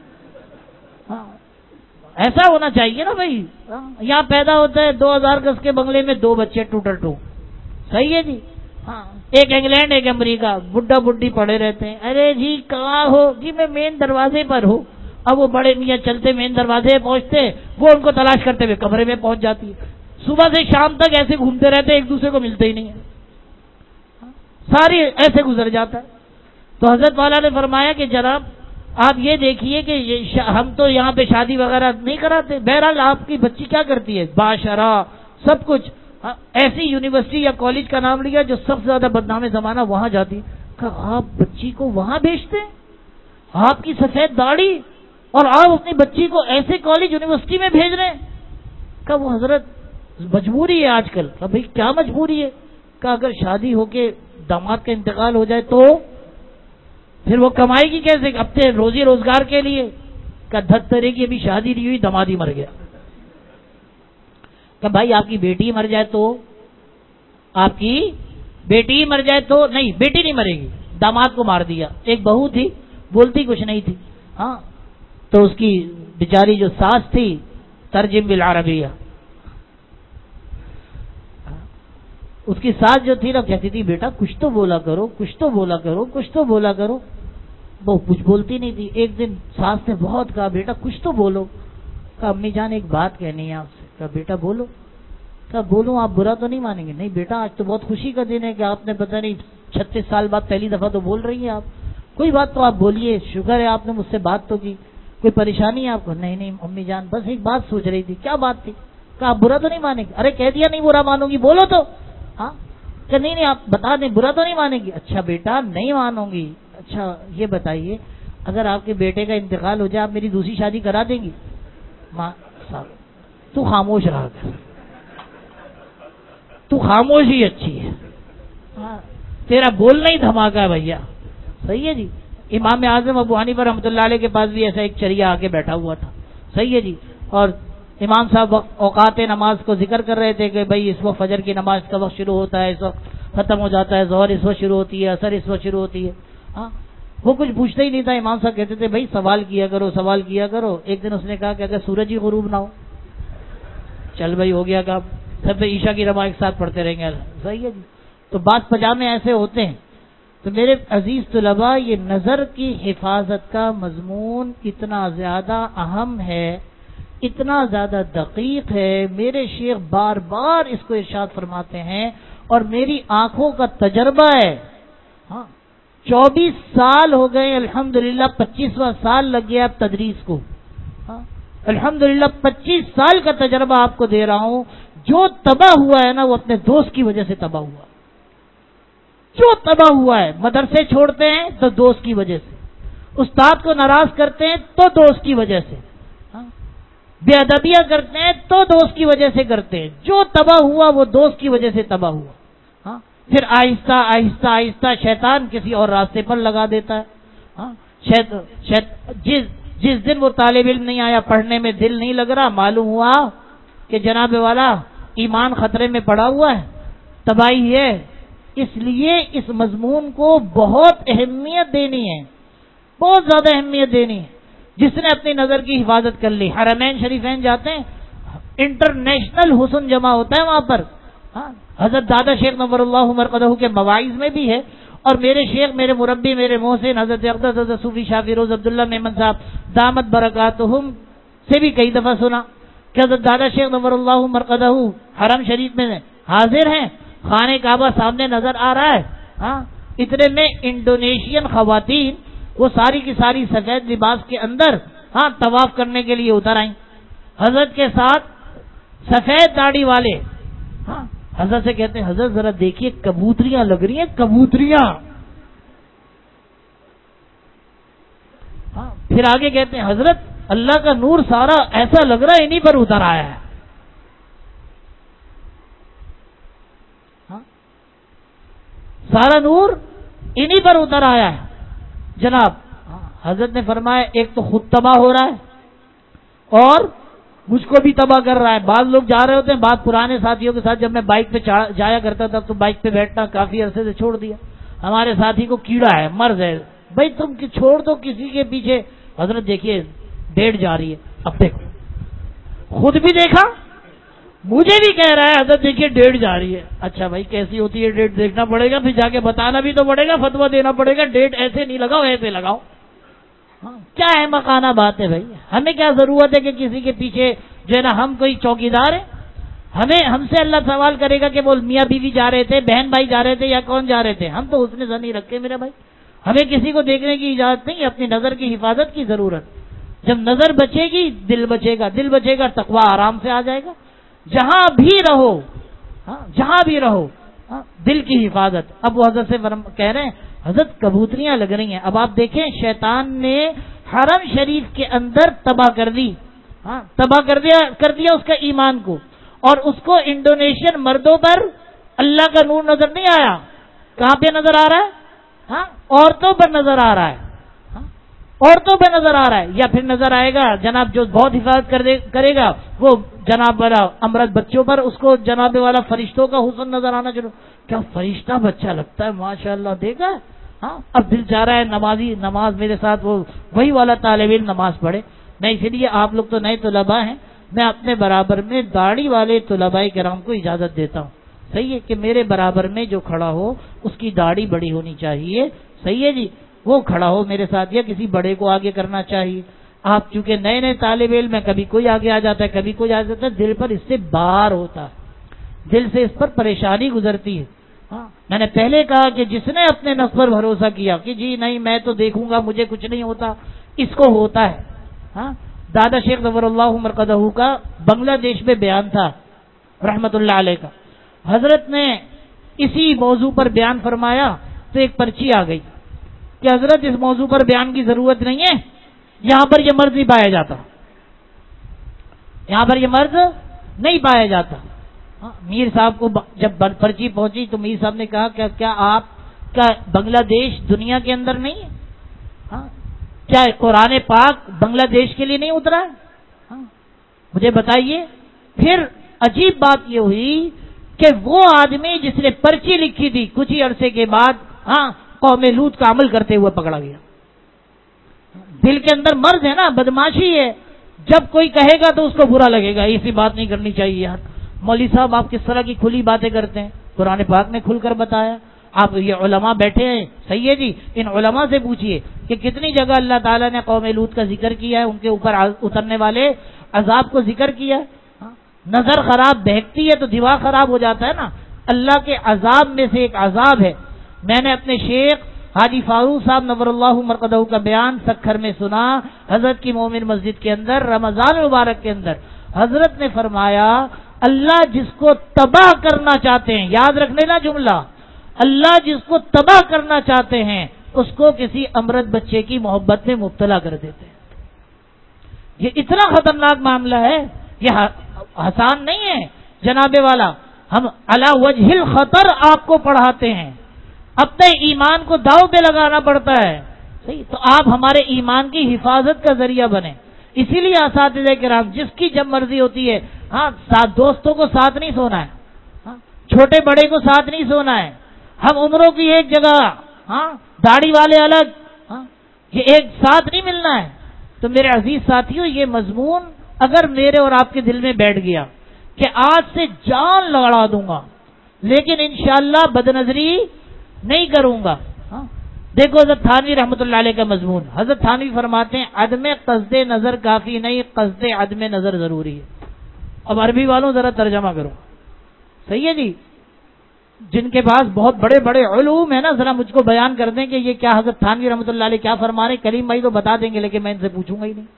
ہاں, ایسا ہونا چاہیے نا بھائی. یہاں پیدا ہوتا ہے 2000 گز کے بنگلے میں 2 بچے ٹو. صحیح ہے جی. ہاں, ایک انگلینڈ ایک امریکہ, بڈھا بڈھی پڑے رہتے ہیں. ارے جی کہاں ہو جی؟ میں مین دروازے پر ہوں. اب وہ بڑے میاں چلتے مین دروازے پہنچتے, وہ ان کو تلاش کرتے ہوئے کمرے میں پہنچ جاتی ہے. صبح سے شام تک ایسے گھومتے رہتے, ایک دوسرے کو ملتے ہی نہیں ہے, ساری ایسے گزر جاتا ہے. تو حضرت والا نے فرمایا کہ جناب آپ یہ دیکھیے کہ ہم تو یہاں پہ شادی وغیرہ نہیں کراتے. بہرحال آپ کی بچی کیا کرتی ہے؟ باشرہ سب کچھ. ایسی یونیورسٹی یا کالج کا نام لیا جو سب سے زیادہ بدنام زمانہ, وہاں جاتی. کہا آپ بچی کو وہاں بھیجتے ہیں؟ آپ کی سفید داڑھی اور آپ اپنی بچی کو ایسے کالج یونیورسٹی میں بھیج رہے ہیں؟ کہا وہ حضرت مجبوری ہے آج کل. کہا بھئی کیا مجبوری ہے؟ کہا اگر شادی ہو کے داماد کا انتقال ہو جائے تو پھر وہ کمائے گی کیسے اپنے روزی روزگار کے لیے؟ کہا دھت طرح کی ابھی شادی نہیں ہوئی, داماد ہی مر گیا. کہ بھائی آپ کی بیٹی مر جائے تو, آپ کی بیٹی مر جائے تو نہیں, بیٹی نہیں مرے گی, داماد کو مار دیا. ایک بہو تھی, بولتی کچھ نہیں تھی. ہاں, تو اس کی بیچاری جو ساس تھی ترجم بالعربیہ، اس کی ساس جو تھی نا کہتی تھی بیٹا کچھ تو بولا کرو، کچھ تو بولا کرو، کچھ تو بولا کرو. وہ کچھ بولتی نہیں تھی. ایک دن ساس نے بہت کہا بیٹا کچھ تو بولو. کہا امی جان ایک بات کہنی ہے آپ سے. کہا بیٹا بولو. کہا بولوں آپ برا تو نہیں مانیں گے؟ نہیں بیٹا آج تو بہت خوشی کا دن ہے کہ آپ نے پتہ نہیں 36 سال بعد پہلی دفعہ تو بول رہی ہیں آپ. کوئی بات تو آپ بولیے، شکر ہے آپ نے مجھ سے بات تو کی. کوئی پریشانی ہے آپ کو؟ نہیں نہیں امی جان بس ایک بات سوچ رہی تھی. کیا بات تھی؟ کہا آپ برا تو نہیں مانیں گے؟ ارے کہہ دیا نہیں برا مانوں گی، بولو تو. ہاں کہ نہیں نہیں آپ بتا دیں، برا تو نہیں مانیں گی؟ اچھا بیٹا نہیں مانوں گی. اچھا یہ بتائیے اگر آپ کے بیٹے کا انتقال ہو جائے آپ میری دوسری شادی کرا دیں گی؟ ماں صاحب تو خاموش رہا کر، تو خاموش ہی اچھی ہے. ہاں تیرا بولنا ہی دھماکہ ہے بھیا. صحیح ہے جی. امام اعظم ابو حنیفہ رحمۃ اللہ علیہ کے پاس بھی ایسا ایک چریا آ کے بیٹھا ہوا تھا. صحیح ہے جی. اور امام صاحب اوقات نماز کو ذکر کر رہے تھے کہ بھائی اس وقت فجر کی نماز کا وقت شروع ہوتا ہے، اس وقت ختم ہو جاتا ہے، ظہر اس وقت شروع ہوتی ہے، عصر اس وقت شروع ہوتی ہے. ہاں وہ کچھ پوچھتا ہی نہیں تھا. امام صاحب کہتے تھے بھائی سوال کیا کرو، سوال کیا کرو. ایک دن اس نے کہا کہ اگر سورج ہی غروب نہ ہو؟ چل بھائی ہو گیا کام، سب عشاء کی نماز ایک ساتھ پڑھتے رہیں گے. صحیح ہے جی. تو بعض پجامے ایسے ہوتے ہیں. تو میرے عزیز طلباء یہ نظر کی حفاظت کا مضمون اتنا زیادہ اہم ہے، اتنا زیادہ دقیق ہے. میرے شیخ بار بار اس کو ارشاد فرماتے ہیں اور میری آنکھوں کا تجربہ ہے. ہاں 24 سال ہو گئے الحمدللہ، 25واں سال لگ گیا اب تدریس کو. ہاں الحمدللہ 25 سال کا تجربہ آپ کو دے رہا ہوں. جو تباہ ہوا ہے نا وہ اپنے دوست کی وجہ سے تباہ ہوا. جو تباہ ہوا ہے مدرسے چھوڑتے ہیں تو دوست کی وجہ سے، استاد کو ناراض کرتے ہیں تو دوست کی وجہ سے، بے ادبیاں کرتے ہیں تو دوست کی وجہ سے کرتے ہیں. جو تباہ ہوا وہ دوست کی وجہ سے تباہ ہوا. ہاں پھر آہستہ آہستہ آہستہ شیطان کسی اور راستے پر لگا دیتا ہے. ہاں جس دن وہ طالب علم نہیں آیا، پڑھنے میں دل نہیں لگ رہا، معلوم ہوا کہ جناب والا ایمان خطرے میں پڑا ہوا ہے، تباہی ہے. اس لیے اس مضمون کو بہت اہمیت دینی ہے، بہت زیادہ اہمیت دینی ہے. جس نے اپنی نظر کی حفاظت کر لی، حرمین شریفین جاتے ہیں، انٹرنیشنل حسن جمع ہوتا ہے وہاں پر. ہاں حضرت دادا شیخ نور اللہ مرقدہ کے مواعظ میں بھی ہے. اور میرے شیخ، میرے مربی، میرے محسن حضرت اقدس حضرت صوفی شاہ فیروز عبداللہ میمن صاحب دامت برکاتہم سے بھی کئی دفعہ سنا کہ حضرت دادا شیخ نور اللہ مرقدہ حرم شریف میں حاضر ہیں، خانہ کعبہ سامنے نظر آ رہا ہے. ہاں اتنے میں انڈونیشین خواتین وہ ساری کی ساری سفید لباس کے اندر طواف کرنے کے لیے اتر آئیں حضرت کے ساتھ، سفید داڑھی والے. ہاں حضرت سے کہتے ہیں حضرت ذرا دیکھیے کبوتریاں لگ رہی ہیں، کبوتریاں. ہاں پھر آگے کہتے ہیں حضرت اللہ کا نور سارا ایسا لگ رہا ہے انہی پر اتر آیا ہے. سارا نور انہی پر اتر آیا ہے جناب. حضرت نے فرمایا ایک تو خود تباہ ہو رہا ہے اور مجھ کو بھی تباہ کر رہا ہے. بعض لوگ جا رہے ہوتے ہیں، بعض پرانے ساتھیوں کے ساتھ جب میں بائک پہ جایا کرتا تھا تو بائک پہ بیٹھنا کافی عرصے سے چھوڑ دیا. ہمارے ساتھی کو کیڑا ہے، مرض ہے، بھائی تم چھوڑ دو کسی کے پیچھے. حضرت دیکھیے ڈیٹ جا رہی ہے، اب دیکھو خود بھی دیکھا، مجھے بھی کہہ رہا ہے حضرت دیکھیے ڈیٹ جا رہی ہے. اچھا بھائی کیسی ہوتی ہے ڈیٹ؟ دیکھنا پڑے گا، پھر جا کے بتانا بھی تو پڑے گا، فتویٰ دینا پڑے گا. ڈیٹ ایسے نہیں لگاؤ، ایسے لگاؤ. کیا ہے مکانہ بات ہے بھائی. ہمیں کیا ضرورت ہے کہ کسی کے پیچھے جو ہے نا ہم کوئی چوکیدار ہیں؟ ہم سے اللہ سوال کرے گا کہ وہ میاں بیوی جا رہے تھے، بہن بھائی جا رہے تھے یا کون جا رہے تھے؟ ہم تو حسن ظن ہی رکھتے میرے بھائی. ہمیں کسی کو دیکھنے کی اجازت نہیں، اپنی نظر کی حفاظت کی ضرورت. جب نظر بچے گی دل بچے گا، دل بچے گا تقویٰ آرام سے آ جائے گا. جہاں بھی رہو، جہاں بھی رہو دل کی حفاظت. اب وہ حضرت سے کہہ رہے ہیں حضرت کبوتریاں لگ رہی ہیں. اب آپ دیکھیں شیطان نے حرم شریف کے اندر تباہ کر دی، تباہ کر دیا اس کا ایمان کو. اور اس کو انڈونیشین مردوں پر اللہ کا نور نظر نہیں آیا. کہاں پہ نظر آ رہا ہے؟ عورتوں پر نظر آ رہا ہے، عورتوں پہ نظر آ رہا ہے. یا پھر نظر آئے گا جناب جو بہت حفاظت کرے گا وہ جناب والا امرت بچوں پر، اس کو جناب والا فرشتوں کا حسن نظر آنا شروع. کیا فرشتہ بچہ لگتا ہے، ماشاءاللہ دیکھا ہے. اب دل چاہ رہا ہے نماز میرے ساتھ وہی والا طالب علم نماز پڑھے. میں اسی لیے آپ لوگ تو نئے طلباء ہیں، میں اپنے برابر میں داڑھی والے طلباء کرام کو اجازت دیتا ہوں، صحیح ہے، کہ میرے برابر میں جو کھڑا ہو اس کی داڑھی بڑی ہونی چاہیے، صحیح ہے جی، وہ کھڑا ہو میرے ساتھ یا کسی بڑے کو آگے کرنا چاہیے۔ آپ چونکہ نئے نئے طالب علم ہیں، کبھی کوئی آگے آ جاتا ہے، کبھی کوئی آ جاتا ہے، دل پر اس سے بار ہوتا ہے، دل سے اس پر پریشانی گزرتی ہے۔ ہاں میں نے پہلے کہا کہ جس نے اپنے نفس پر بھروسہ کیا کہ جی نہیں میں تو دیکھوں گا مجھے کچھ نہیں ہوتا، اس کو ہوتا ہے۔ ہاں دادا شیخ ظفر اللہ مرقدہ کا بنگلہ دیش میں بیان تھا رحمت اللہ علیہ کا، حضرت نے اسی موضوع پر بیان فرمایا تو ایک پرچی آ گئی کہ حضرت اس موضوع پر بیان کی ضرورت نہیں ہے، یہاں پر یہ مرض نہیں پایا جاتا، یہاں پر یہ مرض نہیں پایا جاتا۔ میر صاحب کو جب پرچی پہنچی تو میر صاحب نے کہا کہ کیا آپ کا بنگلہ دیش دنیا کے اندر نہیں ہے؟ ہاں کیا قرآن پاک بنگلہ دیش کے لیے نہیں اترا ہے؟ ہاں مجھے بتائیے۔ پھر عجیب بات یہ ہوئی کہ وہ آدمی جس نے پرچی لکھی تھی کچھ ہی عرصے کے بعد قوم لوط کا عمل کرتے ہوئے پکڑا گیا۔ دل کے اندر مرض ہے نا، بدماشی ہے، جب کوئی کہے گا تو اس کو برا لگے گا، ایسی بات نہیں کرنی چاہیے یار۔ مولوی صاحب آپ کس طرح کی کھلی باتیں کرتے ہیں، قرآن پاک نے کھل کر بتایا، آپ یہ علماء بیٹھے ہیں، صحیح ہے جی، ان علماء سے پوچھئے کہ کتنی جگہ اللہ تعالیٰ نے قوم لوط کا ذکر کیا ہے، ان کے اوپر اترنے والے عذاب کو ذکر کیا ہے۔ نظر خراب بہکتی ہے تو دماغ خراب ہو جاتا ہے نا، اللہ کے عذاب میں سے ایک عذاب ہے۔ میں نے اپنے شیخ حاجی فاروق صاحب نور اللہ مرقدہ کا بیان سکھر میں سنا، حضرت کی مومن مسجد کے اندر رمضان مبارک کے اندر، حضرت نے فرمایا اللہ جس کو تباہ کرنا چاہتے ہیں، یاد رکھ لینا جملہ، اللہ جس کو تباہ کرنا چاہتے ہیں اس کو کسی امرد بچے کی محبت میں مبتلا کر دیتے ہیں۔ یہ اتنا خطرناک معاملہ ہے، یہ آسان نہیں ہے جناب والا، ہم علی وجہ الخطر آپ کو پڑھاتے ہیں، اپنے ایمان کو داؤ پہ لگانا پڑتا ہے، صحیح، تو آپ ہمارے ایمان کی حفاظت کا ذریعہ بنے۔ اسی لیے اساتذہ کرام جس کی جب مرضی ہوتی ہے، ساتھ دوستوں کو ساتھ نہیں سونا ہے، چھوٹے بڑے کو ساتھ نہیں سونا ہے، ہم عمروں کی ایک جگہ، داڑھی والے الگ، یہ ایک ساتھ نہیں ملنا ہے۔ تو میرے عزیز ساتھیوں، یہ مضمون اگر میرے اور آپ کے دل میں بیٹھ گیا کہ آج سے جان لڑا دوں گا لیکن انشاءاللہ بدنظری نہیں کروں گا۔ دیکھو حضرت تھانوی رحمۃ اللہ علیہ کا مضمون، حضرت تھانوی فرماتے ہیں عدم قصد نظر کافی نہیں، قصد عدم نظر ضروری ہے۔ اب عربی والوں ذرا ترجمہ کرو، صحیح ہے جی، جن کے پاس بہت بڑے بڑے علوم ہیں نا ذرا مجھ کو بیان کر دیں کہ یہ کیا حضرت تھانوی رحمۃ اللہ علیہ کیا فرما رہے ہیں۔ کریم بھائی تو بتا دیں گے لیکن میں ان سے پوچھوں گا ہی نہیں۔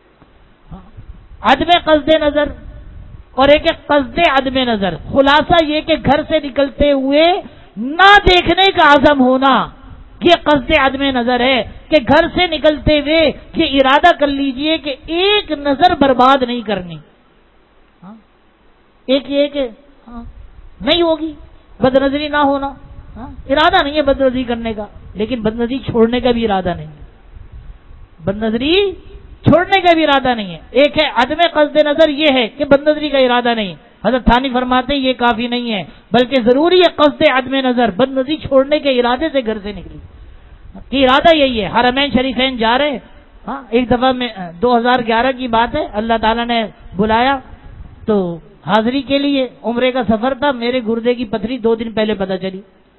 عدم قصد نظر اور ایک قصد عدم نظر، خلاصہ یہ کہ گھر سے نکلتے ہوئے نہ دیکھنے کا عزم ہونا، یہ قصد عدم نظر ہے کہ گھر سے نکلتے ہوئے یہ ارادہ کر لیجئے کہ ایک نظر برباد نہیں کرنی، ایک نہیں ہوگی، بد نظری نہ ہونا، ارادہ نہیں ہے بد نظری کرنے کا، لیکن بد نظری چھوڑنے کا بھی ارادہ نہیں ہے، بد نظری چھوڑنے کا بھی ارادہ نہیں ہے۔ ایک ہے عدم قصد نظر، یہ ہے کہ بد نظری کا ارادہ نہیں، حضرت تھانی فرماتے ہیں یہ کافی نہیں ہے بلکہ ضروری ہے قصد عدم نظر، بد نظری چھوڑنے کے ارادے سے گھر سے نکلی کہ ارادہ یہی ہے۔ حرمین شریفین جا رہے، ایک دفعہ میں 2011 کی بات ہے، اللہ تعالیٰ نے بلایا تو حاضری کے لیے عمرے کا سفر تھا، میرے گردے کی پتھری 2 دن پہلے پتہ چلی،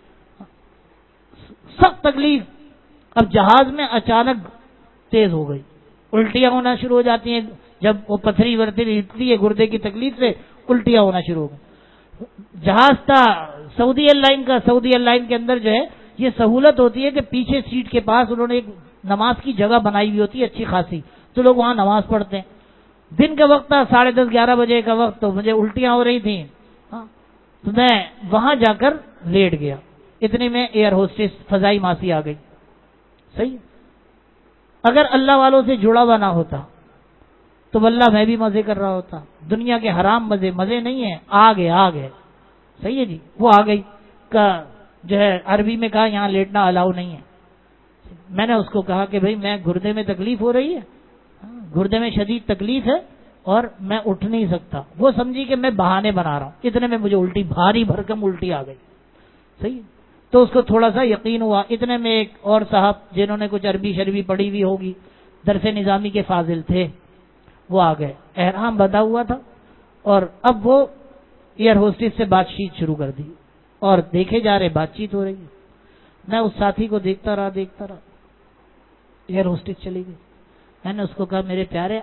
سخت تکلیف، اب جہاز میں اچانک تیز ہو گئی، الٹیاں ہونا شروع ہو جاتی ہیں، جب وہ پتھری ورتی ہلتی ہے گردے کی تکلیف سے الٹیاں ہونا شروع ہو گئی۔ جہاز تھا سعودی ایئر لائن کا، سعودی ایئر لائن کے اندر جو ہے یہ سہولت ہوتی ہے کہ پیچھے سیٹ کے پاس انہوں نے ایک نماز کی جگہ بنائی ہوئی ہوتی ہے اچھی خاصی، تو لوگ وہاں نماز پڑھتے ہیں۔ دن کا وقت تھا، 10:30 11 بجے کا وقت، تو مجھے الٹیاں ہو رہی تھیں، تو میں وہاں جا کر لیٹ گیا، اتنے میں ایئر ہوسٹس فضائی ماسی آ گئی، صحیح، اگر اللہ والوں سے جڑا ہوا نہ ہوتا تو واللہ میں بھی مزے کر رہا ہوتا، دنیا کے حرام مزے نہیں ہیں، آ گئے، صحیح ہے جی، وہ آ گئی کا جو ہے عربی میں کہا یہاں لیٹنا الاؤ نہیں ہے۔ میں نے اس کو کہا کہ بھائی میں گردے میں تکلیف ہو رہی ہے، گردے میں شدید تکلیف ہے اور میں اٹھ نہیں سکتا، وہ سمجھی کہ میں بہانے بنا رہا ہوں، اتنے میں مجھے الٹی بھاری بھرکم الٹی آ گئی، صحیح، تو اس کو تھوڑا سا یقین ہوا، اتنے میں ایک اور صاحب جنہوں نے کچھ عربی شربی پڑھی ہوئی ہوگی، درس نظامی کے فاضل تھے، وہ آ گئے، احرام بندھا ہوا تھا، اور اب وہ ایئر ہوسٹس سے بات چیت شروع کر دی، اور دیکھے جا رہے بات چیت ہو رہی ہے۔ میں اس ساتھی کو دیکھتا رہا، ایئر ہوسٹس چلی گئی۔ میں نے اس کو کہا میرے پیارے،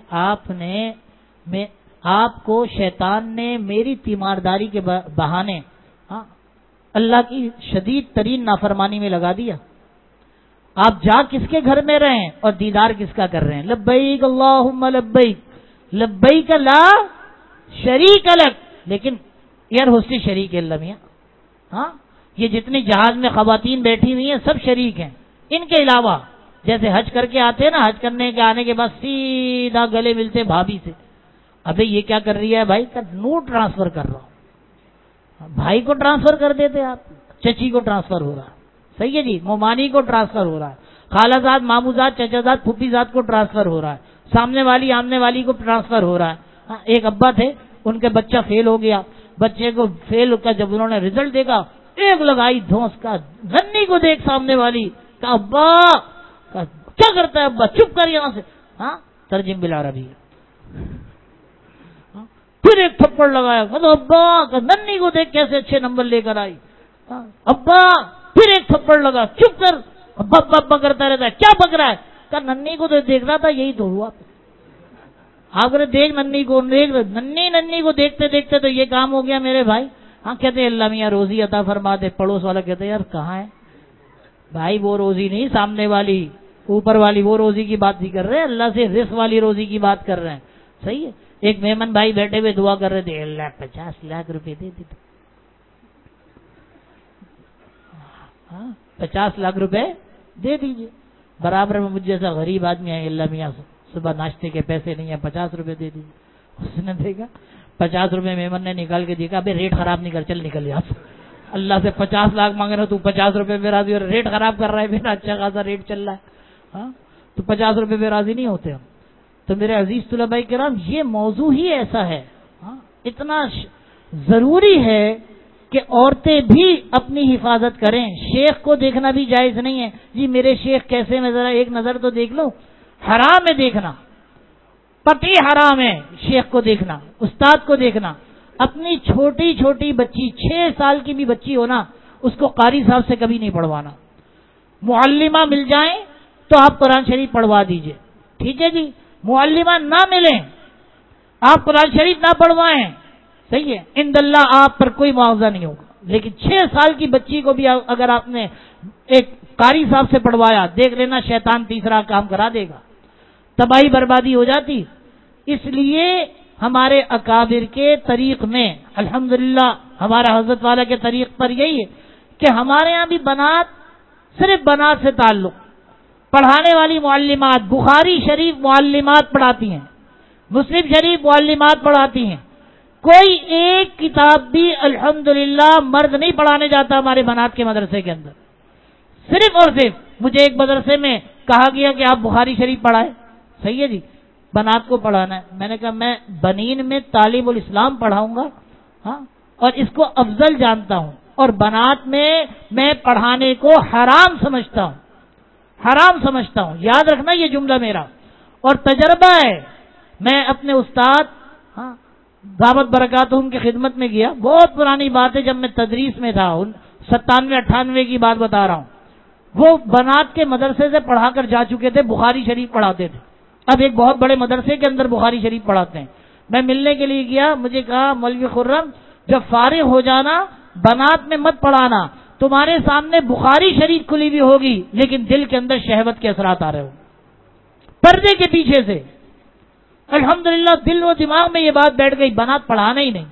آپ کو شیطان نے میری تیمارداری کے بہانے اللہ کی شدید ترین نافرمانی میں لگا دیا۔ آپ جا کس کے گھر میں رہیں اور دیدار کس کا کر رہے ہیں؟ لبیک اللہم لبیک، لبیک لا شریک لک، لیکن ایئر ہوسٹس شریک ہے اللہ میاں۔ یہ جتنی جہاز میں خواتین بیٹھی ہوئی ہیں سب شریک ہیں، ان کے علاوہ جیسے حج کر کے آتے ہیں نا، حج کرنے کے آنے کے بعد سیدھا گلے ملتے بھابھی سے، ابے یہ کیا کر رہی ہے بھائی؟ نوٹ ٹرانسفر کر رہا ہوں۔ بھائی کو ٹرانسفر کر دیتے آپ، چچی کو ٹرانسفر ہو رہا ہے، صحیح ہے جی، مومانی کو ٹرانسفر ہو رہا ہے، خالہ زاد، مامو زاد، چچا زاد، پھوپھی زاد کو ٹرانسفر ہو رہا ہے، سامنے والی آمنے والی کو ٹرانسفر ہو رہا ہے۔ ایک ابا تھے، ان کے بچہ فیل ہو گیا، بچے کو فیل کا جب انہوں نے رزلٹ دیکھا، ایک لگائی دھونس کا، ننی کو دیکھ سامنے والی، کہا ابا، کیا کرتا ہے ابا، چپ کر یہاں سے، ترجم بالعربی۔ پھر ایک تھپڑ لگایا، ابا، ننی کو دیکھ کیسے اچھے نمبر لے کر آئی، ابا، پھر ایک تھپڑ لگا، چپ کر، ابا ابا کرتا رہتا ہے، کیا بک رہا ہے؟ کہا ننی کو تو دیکھ رہا تھا، یہی تو ہوا۔ آپ نے دیکھ ننی کو، ننی کو دیکھتے دیکھتے تو یہ کام ہو گیا میرے بھائی۔ کہتے اللہ میاں روزی عطا فرما دے۔ پڑوس والا کہتے یار کہاں ہے بھائی؟ وہ روزی نہیں، سامنے والی، اوپر والی وہ روزی کی بات نہیں کر رہے، اللہ سے رزق والی روزی کی بات کر رہے ہیں، صحیح ہے۔ ایک میمن بھائی بیٹھے ہوئے دعا کر رہے تھے، اللہ 50 لاکھ روپے دے دیتے، 50 لاکھ روپے دے دیجئے۔ برابر میں مجھ جیسا غریب آدمی ہے، اللہ میاں صبح ناشتے کے پیسے نہیں ہیں، 50 روپے دے دیجیے۔ اس نے دیکھا 50 روپے میمن نے نکال کے دیکھا، ابھی ریٹ خراب نہیں کر، چل نکل یہاں سے، اللہ سے 50 لاکھ مانگ رہا تو 50 روپے پہ راضی، اور ریٹ خراب کر رہا ہے، میرا اچھا خاصا ریٹ چل رہا ہے، تو 50 روپے پہ راضی نہیں ہوتے ہم۔ تو میرے عزیز طلباء کرام، یہ موضوع ہی ایسا ہے، اتنا ضروری ہے کہ عورتیں بھی اپنی حفاظت کریں۔ شیخ کو دیکھنا بھی جائز نہیں ہے، جی میرے شیخ کیسے میں ذرا ایک نظر تو دیکھ لو، حرام ہے دیکھنا، پٹی حرام ہے شیخ کو دیکھنا، استاد کو دیکھنا۔ اپنی چھوٹی چھوٹی بچی، 6 سال کی بھی بچی ہو نا، اس کو قاری صاحب سے کبھی نہیں پڑھوانا۔ معلمہ مل جائیں تو آپ قرآن شریف پڑھوا دیجئے، ٹھیک ہے جی۔ معلمہ نہ ملیں، آپ قرآن شریف نہ پڑھوائیں، صحیح ہے، عند اللہ آپ پر کوئی معاوضہ نہیں ہوگا۔ لیکن 6 سال کی بچی کو بھی اگر آپ نے ایک قاری صاحب سے پڑھوایا، دیکھ لینا شیطان تیسرا کام کرا دے گا، تباہی بربادی ہو جاتی۔ اس لیے ہمارے اکابر کے طریق میں، الحمدللہ ہمارا حضرت والا کے طریق پر یہی ہے کہ ہمارے ہاں بھی بنات، صرف بنات سے تعلق، پڑھانے والی معلمات، بخاری شریف معلمات پڑھاتی ہیں، مسلم شریف معلمات پڑھاتی ہیں، کوئی ایک کتاب بھی الحمدللہ مرد نہیں پڑھانے جاتا ہمارے بنات کے مدرسے کے اندر۔ صرف اور صرف مجھے ایک مدرسے میں کہا گیا کہ آپ بخاری شریف پڑھائیں، صحیح ہے جی، بنات کو پڑھانا ہے۔ میں نے کہا میں بنین میں تعلیم الاسلام پڑھاؤں گا، اور اس کو افضل جانتا ہوں، اور بنات میں پڑھانے کو حرام سمجھتا ہوں، حرام سمجھتا ہوں۔ یاد رکھنا یہ جملہ میرا، اور تجربہ ہے۔ میں اپنے استاد دعوت برکاتہم کی خدمت میں گیا، بہت پرانی بات ہے، جب میں تدریس میں تھا، 97-98 کی بات بتا رہا ہوں۔ وہ بنات کے مدرسے سے پڑھا کر جا چکے تھے، بخاری شریف پڑھاتے تھے، اب ایک بہت بڑے مدرسے کے اندر بخاری شریف پڑھاتے ہیں۔ میں ملنے کے لیے گیا، مجھے کہا مولوی خرم جب فارغ ہو جانا بنات میں مت پڑھانا، تمہارے سامنے بخاری شریف کھلی بھی ہوگی لیکن دل کے اندر شہوت کے اثرات آ رہے ہو پردے کے پیچھے سے۔ الحمدللہ دل و دماغ میں یہ بات بیٹھ گئی، بنات پڑھانا ہی نہیں،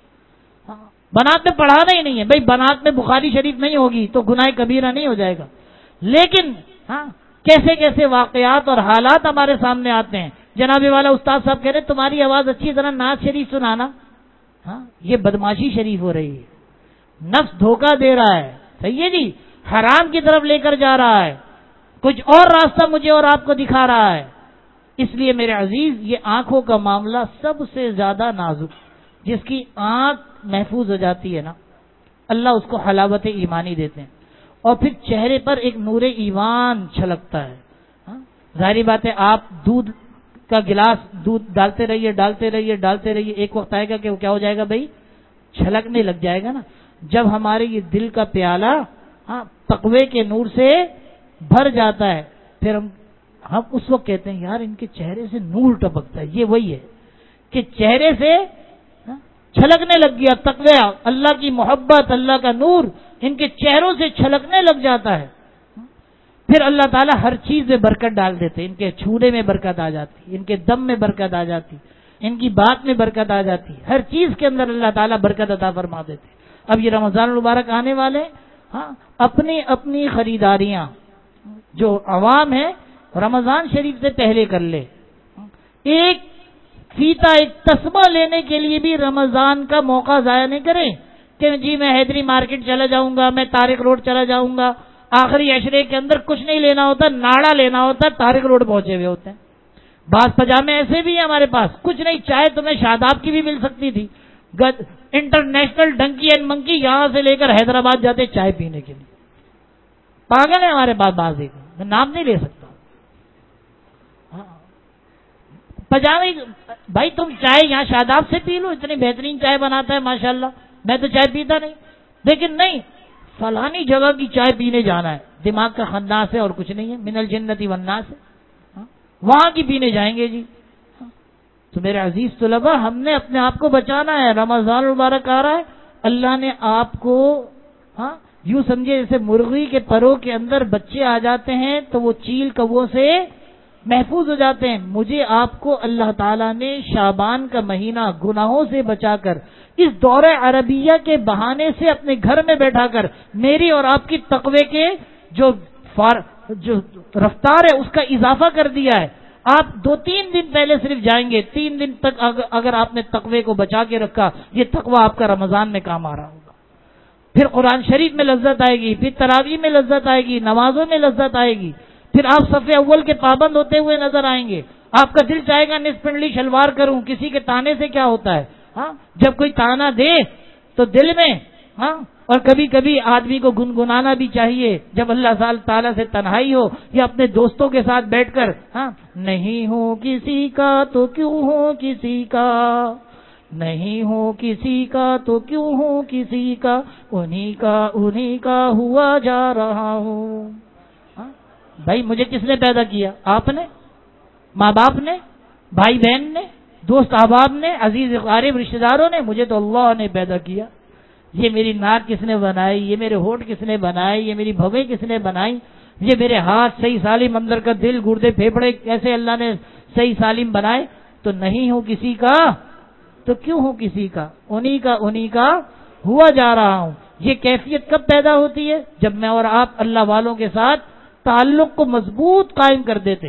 بنات میں پڑھانا ہی نہیں ہے۔ بھائی بنات میں بخاری شریف نہیں ہوگی تو گناہ کبیرہ نہیں ہو جائے گا، لیکن کیسے کیسے واقعات اور حالات ہمارے سامنے آتے ہیں۔ جناب والا استاد صاحب کہہ رہے تمہاری آواز اچھی طرح نعت شریف سنانا، یہ بدماشی شریف ہو رہی ہے، نفس دھوکہ دے رہا ہے، صحیح ہے جی، حرام کی طرف لے کر جا رہا ہے، کچھ اور راستہ مجھے اور آپ کو دکھا رہا ہے۔ اس لیے میرے عزیز، یہ آنکھوں کا معاملہ سب سے زیادہ نازک، جس کی آنکھ محفوظ ہو جاتی ہے نا، اللہ اس کو حلاوت ایمانی دیتے ہیں، اور پھر چہرے پر ایک نور ایمان چھلکتا ہے۔ ظاہری بات ہے، آپ دودھ کا گلاس دودھ ڈالتے رہیے ڈالتے رہیے ڈالتے رہیے، ایک وقت آئے گا کہ وہ کیا ہو جائے گا بھائی، چھلکنے لگ جائے گا نا۔ جب ہمارے یہ دل کا پیالہ تقوی کے نور سے بھر جاتا ہے، پھر ہم اس وقت کہتے ہیں یار ان کے چہرے سے نور ٹپکتا ہے۔ یہ وہی ہے کہ چہرے سے چھلکنے لگ گیا تقوی، اللہ کی محبت، اللہ کا نور ان کے چہروں سے چھلکنے لگ جاتا ہے۔ پھر اللہ تعالیٰ ہر چیز میں برکت ڈال دیتے، ان کے چھونے میں برکت آ جاتی، ان کے دم میں برکت آ جاتی، ان کی بات میں برکت آ جاتی، ہر چیز کے اندر اللہ تعالیٰ برکت عطا فرما دیتے۔ اب یہ رمضان المبارک آنے والے، اپنی اپنی خریداریاں جو عوام ہے رمضان شریف سے پہلے کر لے۔ ایک فیتا، ایک تسمہ لینے کے لیے بھی رمضان کا موقع ضائع نہیں کریں کہ جی میں حیدری مارکیٹ چلا جاؤں گا، میں طارق روڈ چلا جاؤں گا۔ آخری عشرے کے اندر کچھ نہیں لینا ہوتا، ناڑا لینا ہوتا، طارق روڈ پہنچے ہوئے ہوتے ہیں۔ بعض پجامے ایسے بھی ہیں ہمارے پاس، کچھ نہیں، چائے تمہیں شاداب کی بھی مل سکتی تھی، انٹرنیشنل ڈنکی اینڈ منکی یہاں سے لے کر حیدرآباد جاتے چائے پینے کے لیے۔ پاگل ہے ہمارے پاس بعض، ایک میں نام نہیں لے سکتا۔ پجامے بھائی تم چائے یہاں شاداب سے پی لو، اتنی بہترین چائے بناتا ہے ماشاءاللہ، میں تو چائے پیتا نہیں، لیکن نہیں فلانی جگہ کی چائے پینے جانا ہے، دماغ کا خناس ہے اور کچھ نہیں ہے، من الجنتی والناس ہے، وہاں کی پینے جائیں گے جی۔ تو میرے عزیز طلباء، ہم نے اپنے آپ کو بچانا ہے، رمضان المبارک آ رہا ہے، اللہ نے آپ کو یوں سمجھے جیسے مرغی کے پروں کے اندر بچے آ جاتے ہیں تو وہ چیل کووں سے محفوظ ہو جاتے ہیں، مجھے آپ کو اللہ تعالیٰ نے شعبان کا مہینہ گناہوں سے بچا کر اس دورہ عربیہ کے بہانے سے اپنے گھر میں بیٹھا کر میری اور آپ کی تقوی کے جو رفتار ہے اس کا اضافہ کر دیا ہے۔ آپ 2-3 دن پہلے صرف جائیں گے، 3 دن تک اگر آپ نے تقوی کو بچا کے رکھا، یہ تقوی آپ کا رمضان میں کام آ رہا ہوگا۔ پھر قرآن شریف میں لذت آئے گی، پھر تراویح میں لذت آئے گی، نمازوں میں لذت آئے گی، پھر آپ صف اول کے پابند ہوتے ہوئے نظر آئیں گے۔ آپ کا دل چاہے گا نصف پنڈلی شلوار کروں، کسی کے تانے سے کیا ہوتا ہے، جب کوئی تانا دے تو دل میں اور کبھی کبھی آدمی کو گنگنانا بھی چاہیے جب اللہ تعالیٰ سے تنہائی ہو یا اپنے دوستوں کے ساتھ بیٹھ کر، نہیں ہوں کسی کا تو کیوں ہوں کسی کا، نہیں ہوں کسی کا تو کیوں ہوں کسی کا، انہی کا ہوا جا رہا ہوں۔ بھائی مجھے کس نے پیدا کیا؟ آپ نے، ماں باپ نے، بھائی بہن نے، دوست احباب نے، عزیز اقارب رشتہ داروں نے، مجھے تو اللہ نے پیدا کیا۔ یہ میری ناک کس نے بنائی، یہ میرے ہونٹ کس نے بنائے، یہ میری بھویں کس نے بنائی، یہ میرے ہاتھ صحیح سالم، اندر کا دل، گردے، پھیپھڑے کیسے اللہ نے صحیح سالم بنائے؟ تو نہیں ہوں کسی کا تو کیوں ہوں کسی کا، انہی کا ہوا جا رہا ہوں۔ یہ کیفیت کب پیدا ہوتی ہے؟ جب میں اور آپ اللہ والوں کے ساتھ تعلق کو مضبوط قائم کر دیتے۔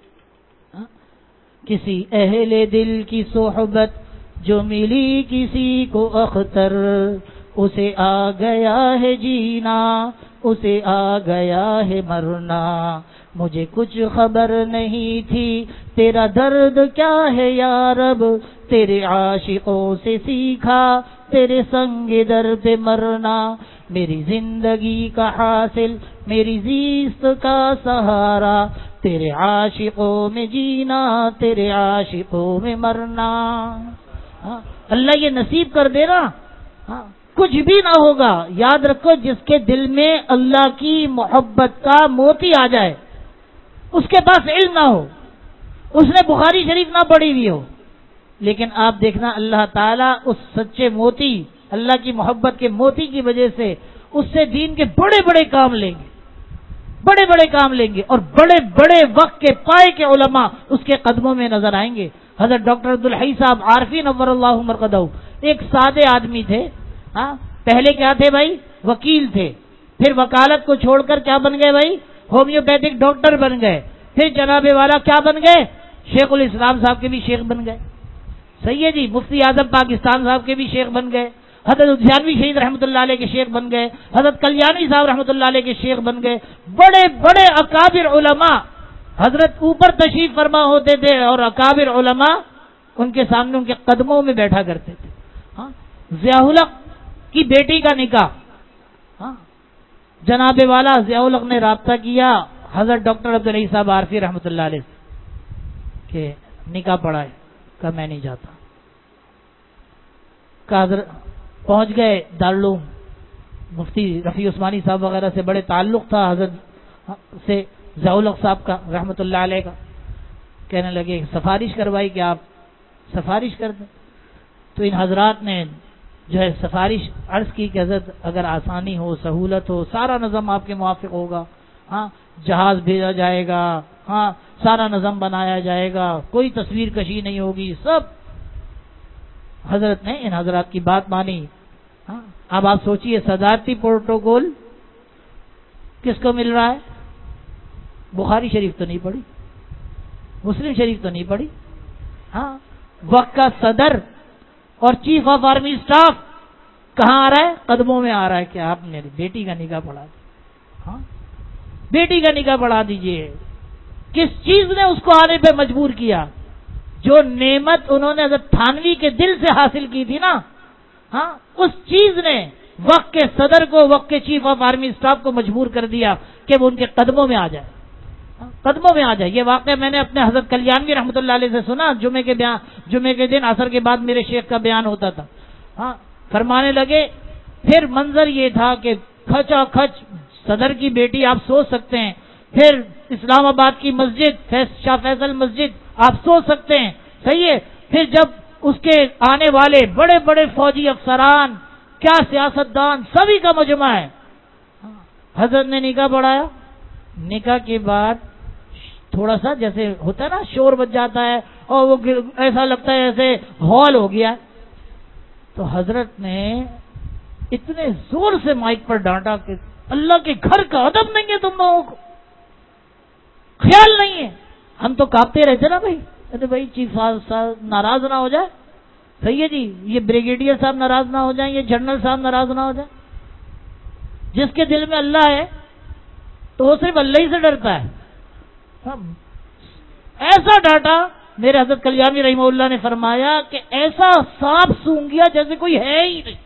کسی اہل دل کی صحبت جو ملی کسی کو اختر، اسے آ گیا ہے جینا، اسے آ گیا ہے مرنا، مجھے کچھ خبر نہیں تھی تیرا درد کیا ہے یا رب، تیرے عاشقوں سے سیکھا تیرے سنگ در پہ مرنا، میری زندگی کا حاصل میری زیست کا سہارا، تیرے عاشقوں میں جینا تیرے عاشقوں میں مرنا۔ اللہ یہ نصیب کر دے نا، کچھ بھی نہ ہوگا، یاد رکھو جس کے دل میں اللہ کی محبت کا موتی آ جائے، اس کے پاس علم نہ ہو، اس نے بخاری شریف نہ پڑھی ہوئی ہو، لیکن آپ دیکھنا اللہ تعالیٰ اس سچے موتی، اللہ کی محبت کے موتی کی وجہ سے اس سے دین کے بڑے بڑے کام لیں گے، بڑے بڑے کام لیں گے، اور بڑے بڑے وقت کے پائے کے علماء اس کے قدموں میں نظر آئیں گے۔ حضرت ڈاکٹر عبدالحی صاحب عارفی نور اللہ مرقدہ ایک سادے آدمی تھے، پہلے کیا تھے بھائی؟ وکیل تھے، پھر وکالت کو چھوڑ کر کیا بن گئے بھائی؟ ہومیوپیتھک ڈاکٹر بن گئے، پھر جناب والا کیا بن گئے؟ شیخ الاسلام صاحب کے بھی شیخ بن گئے، صحیح ہے جی، مفتی اعظم پاکستان صاحب کے بھی شیخ بن گئے، حضرت ادھیانوی شہید رحمۃ اللہ علیہ کے شیخ بن گئے، حضرت کلیانی صاحب رحمۃ اللہ علیہ کے شیخ بن گئے، بڑے بڑے اکابر علماء حضرت اوپر تشریف فرما ہوتے تھے اور اکابر علماء ان کے سامنے ان کے قدموں میں بیٹھا کرتے تھے۔ ضیاء الحق کی بیٹی کا نکاح، جناب والا ضیاء الحق نے رابطہ کیا حضرت ڈاکٹر عبدالحی صاحب عارفی رحمۃ اللہ علیہ کہ نکاح پڑھائے. کہا میں نہیں جاتا. کہا حضرت پہنچ گئے دارالعلوم. مفتی رفیع عثمانی صاحب وغیرہ سے بڑے تعلق تھا حضرت سے، ضیاء الحق صاحب کا رحمۃ اللہ علیہ کا. کہنے لگے سفارش کروائی کہ آپ سفارش کر دیں. تو ان حضرات نے جو ہے سفارش عرض کی کہ حضرت اگر آسانی ہو، سہولت ہو، سارا نظم آپ کے موافق ہوگا. ہاں جہاز بھیجا جائے گا، ہاں سارا نظم بنایا جائے گا، کوئی تصویر کشی نہیں ہوگی، سب. حضرت نے ان حضرات کی بات مانی. ہاں اب آپ سوچئے صدارتی پروٹوکول کس کو مل رہا ہے؟ بخاری شریف تو نہیں پڑھی، مسلم شریف تو نہیں پڑھی. ہاں وقت کا صدر اور چیف آف آرمی اسٹاف کہاں آ رہا ہے؟ قدموں میں آ رہا ہے کہ آپ میری بیٹی کا نکاح پڑھا دیں. ہاں بیٹی کا نکاح پڑھا دیجئے. کس چیز نے اس کو آنے پہ مجبور کیا؟ جو نعمت انہوں نے حضرت تھانوی کے دل سے حاصل کی تھی نا، ہاں اس چیز نے وقت کے صدر کو، وقت کے چیف آف آرمی اسٹاف کو مجبور کر دیا کہ وہ ان کے قدموں میں آ جائے، قدموں میں آ جائے. یہ واقعہ میں نے اپنے حضرت کلیانوی رحمۃ اللہ علیہ سے سنا. جمعے کے دن عصر کے بعد میرے شیخ کا بیان ہوتا تھا. ہاں فرمانے لگے پھر منظر یہ تھا کہ کھچا کھچ صدر کی بیٹی، آپ سوچ سکتے ہیں. پھر اسلام آباد کی مسجد شاہ فیصل مسجد، آپ سوچ سکتے ہیں. صحیح ہے. پھر جب اس کے آنے والے بڑے بڑے فوجی افسران، کیا سیاستدان، سبھی کا مجمع ہے. حضرت نے نکاح پڑھایا. نکاح کے بعد تھوڑا سا جیسے ہوتا ہے نا شور بج جاتا ہے اور وہ ایسا لگتا ہے جیسے ہال ہو گیا. تو حضرت نے اتنے زور سے مائک پر ڈانٹا کہ اللہ کے گھر کا ادب نہیں ہے تم لوگوں کو، خیال نہیں ہے. ہم تو کانپتے رہتے نا بھائی، ارے بھائی چیف صاحب ناراض نہ ہو جائے. صحیح ہے جی، یہ بریگیڈیئر صاحب ناراض نہ ہو جائیں، یہ جنرل صاحب ناراض نہ ہو جائیں. جس کے دل میں اللہ ہے تو وہ صرف اللہ ہی سے ڈرتا ہے. ایسا ڈاٹا میرے حضرت کلیانی رحمہ اللہ نے فرمایا کہ ایسا سانپ سونگ گیا جیسے کوئی ہے ہی نہیں.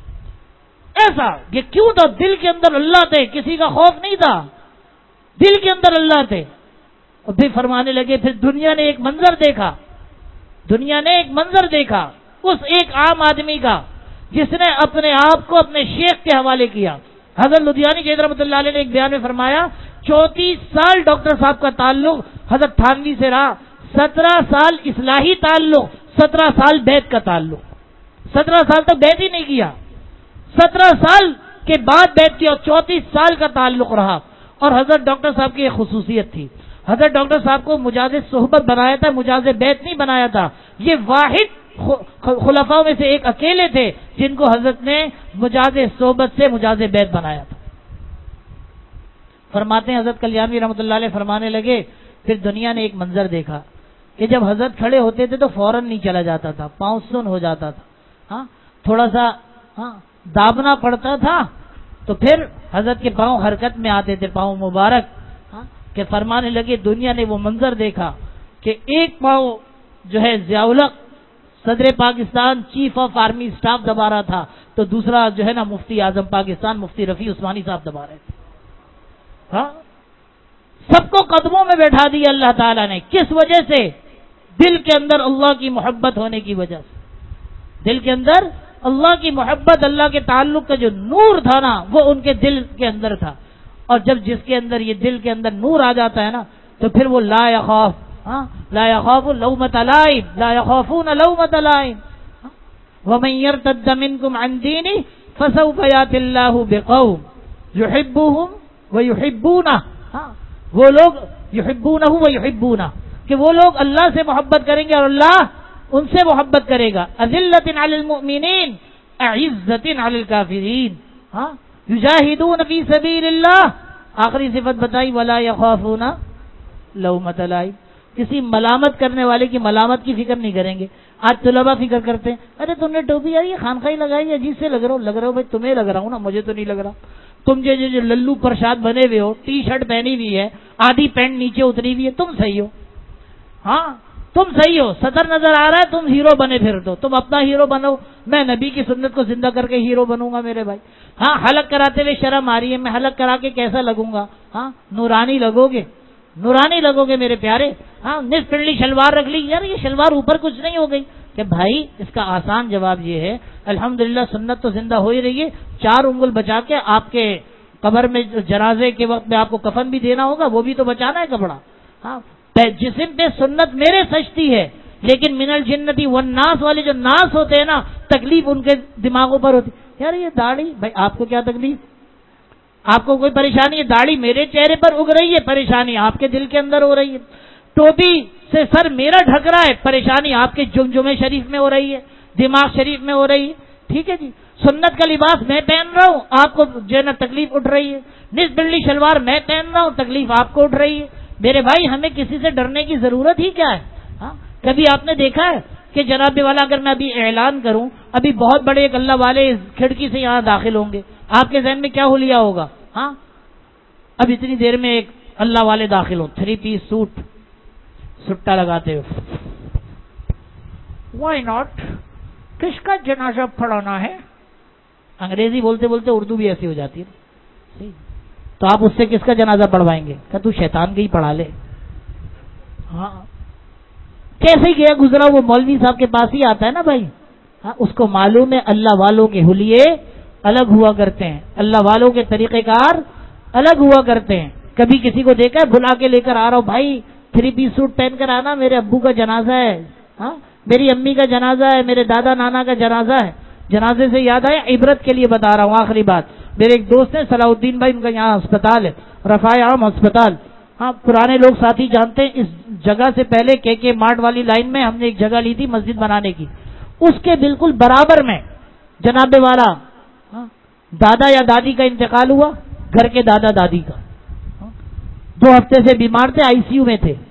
ایسا یہ کیوں تھا؟ دل کے اندر اللہ تھے، کسی کا خوف نہیں تھا، دل کے اندر اللہ تھے. اور پھر فرمانے لگے پھر دنیا نے ایک منظر دیکھا، دنیا نے ایک منظر دیکھا اس ایک عام آدمی کا جس نے اپنے آپ کو اپنے شیخ کے حوالے کیا. حضرت لدھیانی جید رحمۃ اللہ علیہ نے ایک بیان میں فرمایا 34 سال ڈاکٹر صاحب کا تعلق حضرت تھانوی سے رہا، 17 سال اصلاحی تعلق، 17 سال بیعت کا تعلق. 17 سال تک بیعت ہی نہیں کیا، 17 سال کے بعد بیعت کیا اور 34 سال کا تعلق رہا. اور حضرت ڈاکٹر صاحب کی ایک خصوصیت تھی، حضرت ڈاکٹر صاحب کو مجاز صحبت بنایا تھا، مجاز بیعت نہیں بنایا تھا. یہ واحد خلفاء میں سے ایک اکیلے تھے جن کو حضرت نے مجاز صحبت سے مجاز بیعت بنایا تھا. فرماتے ہیں حضرت کلیانوی رحمۃ اللہ علیہ فرمانے لگے پھر دنیا نے ایک منظر دیکھا کہ جب حضرت کھڑے ہوتے تھے تو فوراً نہیں چلا جاتا تھا، پاؤں سن ہو جاتا تھا. ہاں تھوڑا سا دابنا پڑتا تھا تو پھر حضرت کے پاؤں حرکت میں آتے تھے، پاؤں مبارک. کہ فرمانے لگے دنیا نے وہ منظر دیکھا کہ ایک پاؤں جو ہے ضیاء الحق صدر Pakistan chief of army staff دبا رہا تھا تو دوسرا جو ہے نا مفتی اعظم پاکستان مفتی رفیع عثمانی صاحب دبا رہے تھے. ہاں سب کو قدموں میں بیٹھا دیا اللہ تعالیٰ نے. کس وجہ سے؟ دل کے اندر اللہ کی محبت ہونے کی وجہ سے. دل کے اندر اللہ کی محبت، اللہ کے تعلق کا جو نور تھا نا وہ ان کے دل کے اندر تھا. اور جب جس کے اندر یہ دل کے اندر نور آ جاتا ہے نا تو پھر وہ لا یخاف لومۃ لائم، لا یخافون لومۃ لائم. ومن یرتد منکم عن دینہ فسوف یأتی اللہ بقوم یحبونہم ویحبونہ. وہ لوگ یحبونہ ویحبونہ کہ وہ لوگ اللہ سے محبت کریں گے اور اللہ ان سے محبت کرے گا. اذلۃ علی المؤمنین اعزۃ علی الکافرین یجاہدون فی سبیل اللہ. آخری صفت بتائی ولا یخافون لومۃ لائم. کسی ملامت کرنے والے کی ملامت کی فکر نہیں کریں گے. آج طلباء فکر کرتے ہیں ارے تم نے ٹوپی یار یہ خانخائی لگائی، عجیب سے لگ رہا ہو. بھائی تمہیں لگ رہا ہوں نا، مجھے تو نہیں لگ رہا. تم جو للو پرشاد بنے ہوئے ہو، ٹی شرٹ پہنی ہوئی ہے، آدھی پینٹ نیچے اتری ہوئی ہے، تم صحیح ہو. ہاں تم صحیح ہو، صدر نظر آ رہا ہے، تم ہیرو بنے پھر تو تم اپنا ہیرو بنو. میں نبی کی سنت کو زندہ کر کے ہیرو بنوں گا میرے بھائی. ہاں حلق کراتے ہوئے شرم آ رہی ہے، میں حلق کرا کے کیسا لگوں گا؟ ہاں نورانی لگو گے. نورانی لگو گے میرے پیارے. ہاں نصف پنڈلی شلوار رکھ لی, یار یہ شلوار اوپر کچھ نہیں ہو گئی کہ بھائی. اس کا آسان جواب یہ ہے الحمدللہ سنت تو زندہ ہو ہی رہی ہے. 4 انگل بچا کے آپ کے قبر میں جنازے کے وقت میں آپ کو کفن بھی دینا ہوگا, وہ بھی تو بچانا ہے کپڑا. ہاں جسم پہ سنت میرے سجتی ہے, لیکن من الجنتی والناس والے جو ناس ہوتے ہیں نا, تکلیف ان کے دماغوں پر ہوتی. یار یہ داڑھی, بھائی آپ کو کیا تکلیف, آپ کو کوئی پریشانی ہے؟ داڑھی میرے چہرے پر اگ رہی ہے, پریشانی آپ کے دل کے اندر ہو رہی ہے. ٹوپی سے سر میرا ڈھک رہا ہے, پریشانی آپ کے جمجمے شریف میں ہو رہی ہے, دماغ شریف میں ہو رہی ہے. ٹھیک ہے جی, سنت کا لباس میں پہن رہا ہوں, آپ کو جو ہے نا تکلیف اٹھ رہی ہے. نصف بلڈی شلوار میں پہن رہا ہوں, تکلیف آپ کو اٹھ رہی ہے. میرے بھائی ہمیں کسی سے ڈرنے کی ضرورت ہی کیا ہے؟ ہاں کبھی آپ نے دیکھا ہے کہ جناب والا اگر میں ابھی اعلان کروں, ابھی بہت بڑے ایک اللہ والے کھڑکی سے یہاں داخل ہوں گے, آپ کے ذہن میں کیا حلیہ ہوگا؟ ہاں اب اتنی دیر میں ایک اللہ والے داخل ہو, 3 پیس سوٹ, سٹا لگاتے ہو, وائی ناٹ, کس کا جنازہ پڑھانا ہے؟ انگریزی بولتے بولتے اردو بھی ایسی ہو جاتی ہے. تو آپ اس سے کس کا جنازہ پڑھوائیں گے؟ کہ تو شیطان کے ہی پڑھا لے. ہاں کیسے گیا گزرا وہ مولوی صاحب کے پاس ہی آتا ہے نا بھائی. ہاں اس کو معلوم ہے اللہ والوں کے حلیے الگ ہوا کرتے ہیں, اللہ والوں کے طریقہ کار الگ ہوا کرتے ہیں. کبھی کسی کو دیکھا ہے بلا کے لے کر آ رہا ہوں, بھائی 3 پیس سوٹ پہن کر آنا, میرے ابو کا جنازہ ہے, ہاں میری امی کا جنازہ ہے, میرے دادا نانا کا جنازہ ہے. جنازے سے یاد آیا, عبرت کے لیے بتا رہا ہوں, آخری بات. میرے ایک دوست ہیں صلاح الدین بھائی, ان کا یہاں اسپتال ہے, رفاع عام اسپتال. ہاں پرانے لوگ ساتھی جانتے ہیں, اس جگہ سے پہلے کے مارٹ والی لائن میں ہم نے ایک جگہ لی تھی مسجد بنانے کی, اس کے بالکل برابر میں جناب والا دادا یا دادی کا انتقال ہوا, گھر کے دادا دادی کا. 2 ہفتے سے بیمار تھے, آئی سی یو میں تھے.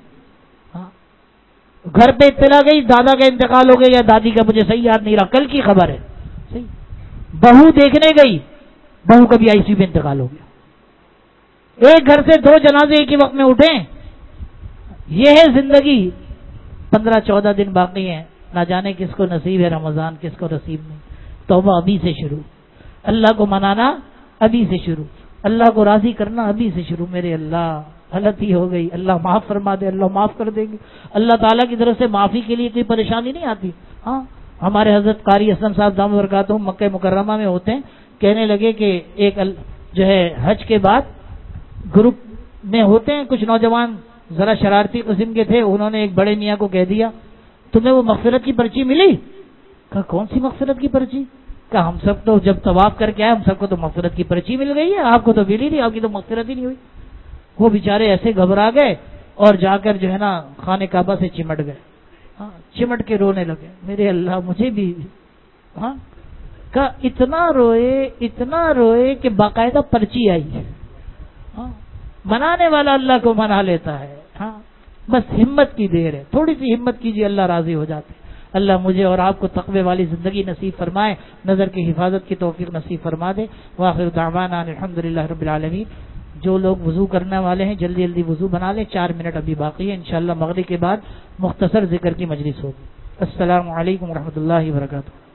گھر پہ اطلاع گئی دادا کا انتقال ہو گیا یا دادی کا, مجھے صحیح یاد نہیں رہا, کل کی خبر ہے. صحیح بہو دیکھنے گئی, بہو کا بھی آئی سی یو میں انتقال ہو گیا. ایک گھر سے 2 جنازے ایک ہی وقت میں اٹھے. یہ ہے زندگی. 15-14 دن باقی ہیں, نہ جانے کس کو نصیب ہے رمضان, کس کو نصیب نہیں. توبہ ابھی سے شروع, اللہ کو منانا ابھی سے شروع, اللہ کو راضی کرنا ابھی سے شروع. میرے اللہ غلطی ہو گئی, اللہ معاف فرما دے, اللہ معاف کر دیں گے. اللہ تعالیٰ کی طرف سے معافی کے لیے کوئی پریشانی نہیں آتی. ہاں ہمارے حضرت قاری اسلم صاحب دامت برکاتہم مکہ مکرمہ میں ہوتے ہیں, کہنے لگے کہ ایک جو ہے حج کے بعد گروپ میں ہوتے ہیں کچھ نوجوان ذرا شرارتی قسم کے تھے, انہوں نے ایک بڑے میاں کو کہہ دیا تمہیں وہ مغفرت کی پرچی ملی؟ کہا کون سی مغفرت کی پرچی؟ کہا ہم سب تو جب طواف کر کے آئے ہم سب کو تو مغفرت کی پرچی مل گئی ہے, آپ کو تو ملی نہیں, آپ کی تو مغفرت ہی نہیں ہوئی. وہ بیچارے ایسے گھبرا گئے اور جا کر جو ہے نا خانہ کعبہ سے چمٹ گئے. ہاں چمٹ کے رونے لگے, میرے اللہ مجھے بھی. ہاں کہا اتنا روئے کہ باقاعدہ پرچی آئی. ہاں منانے والا اللہ کو منا لیتا ہے. ہاں بس ہمت کی دیر ہے, تھوڑی سی ہمت کیجیے, اللہ راضی ہو جاتے. اللہ مجھے اور آپ کو تقوی والی زندگی نصیب فرمائے, نظر کی حفاظت کی توفیق نصیب فرما دے. وآخر دعوانا الحمدللہ رب العالمین. جو لوگ وضو کرنے والے ہیں جلدی جلدی وضو بنا لیں, 4 منٹ ابھی باقی ہے. انشاءاللہ مغرب کے بعد مختصر ذکر کی مجلس ہوگی. السلام علیکم ورحمۃ اللہ وبرکاتہ.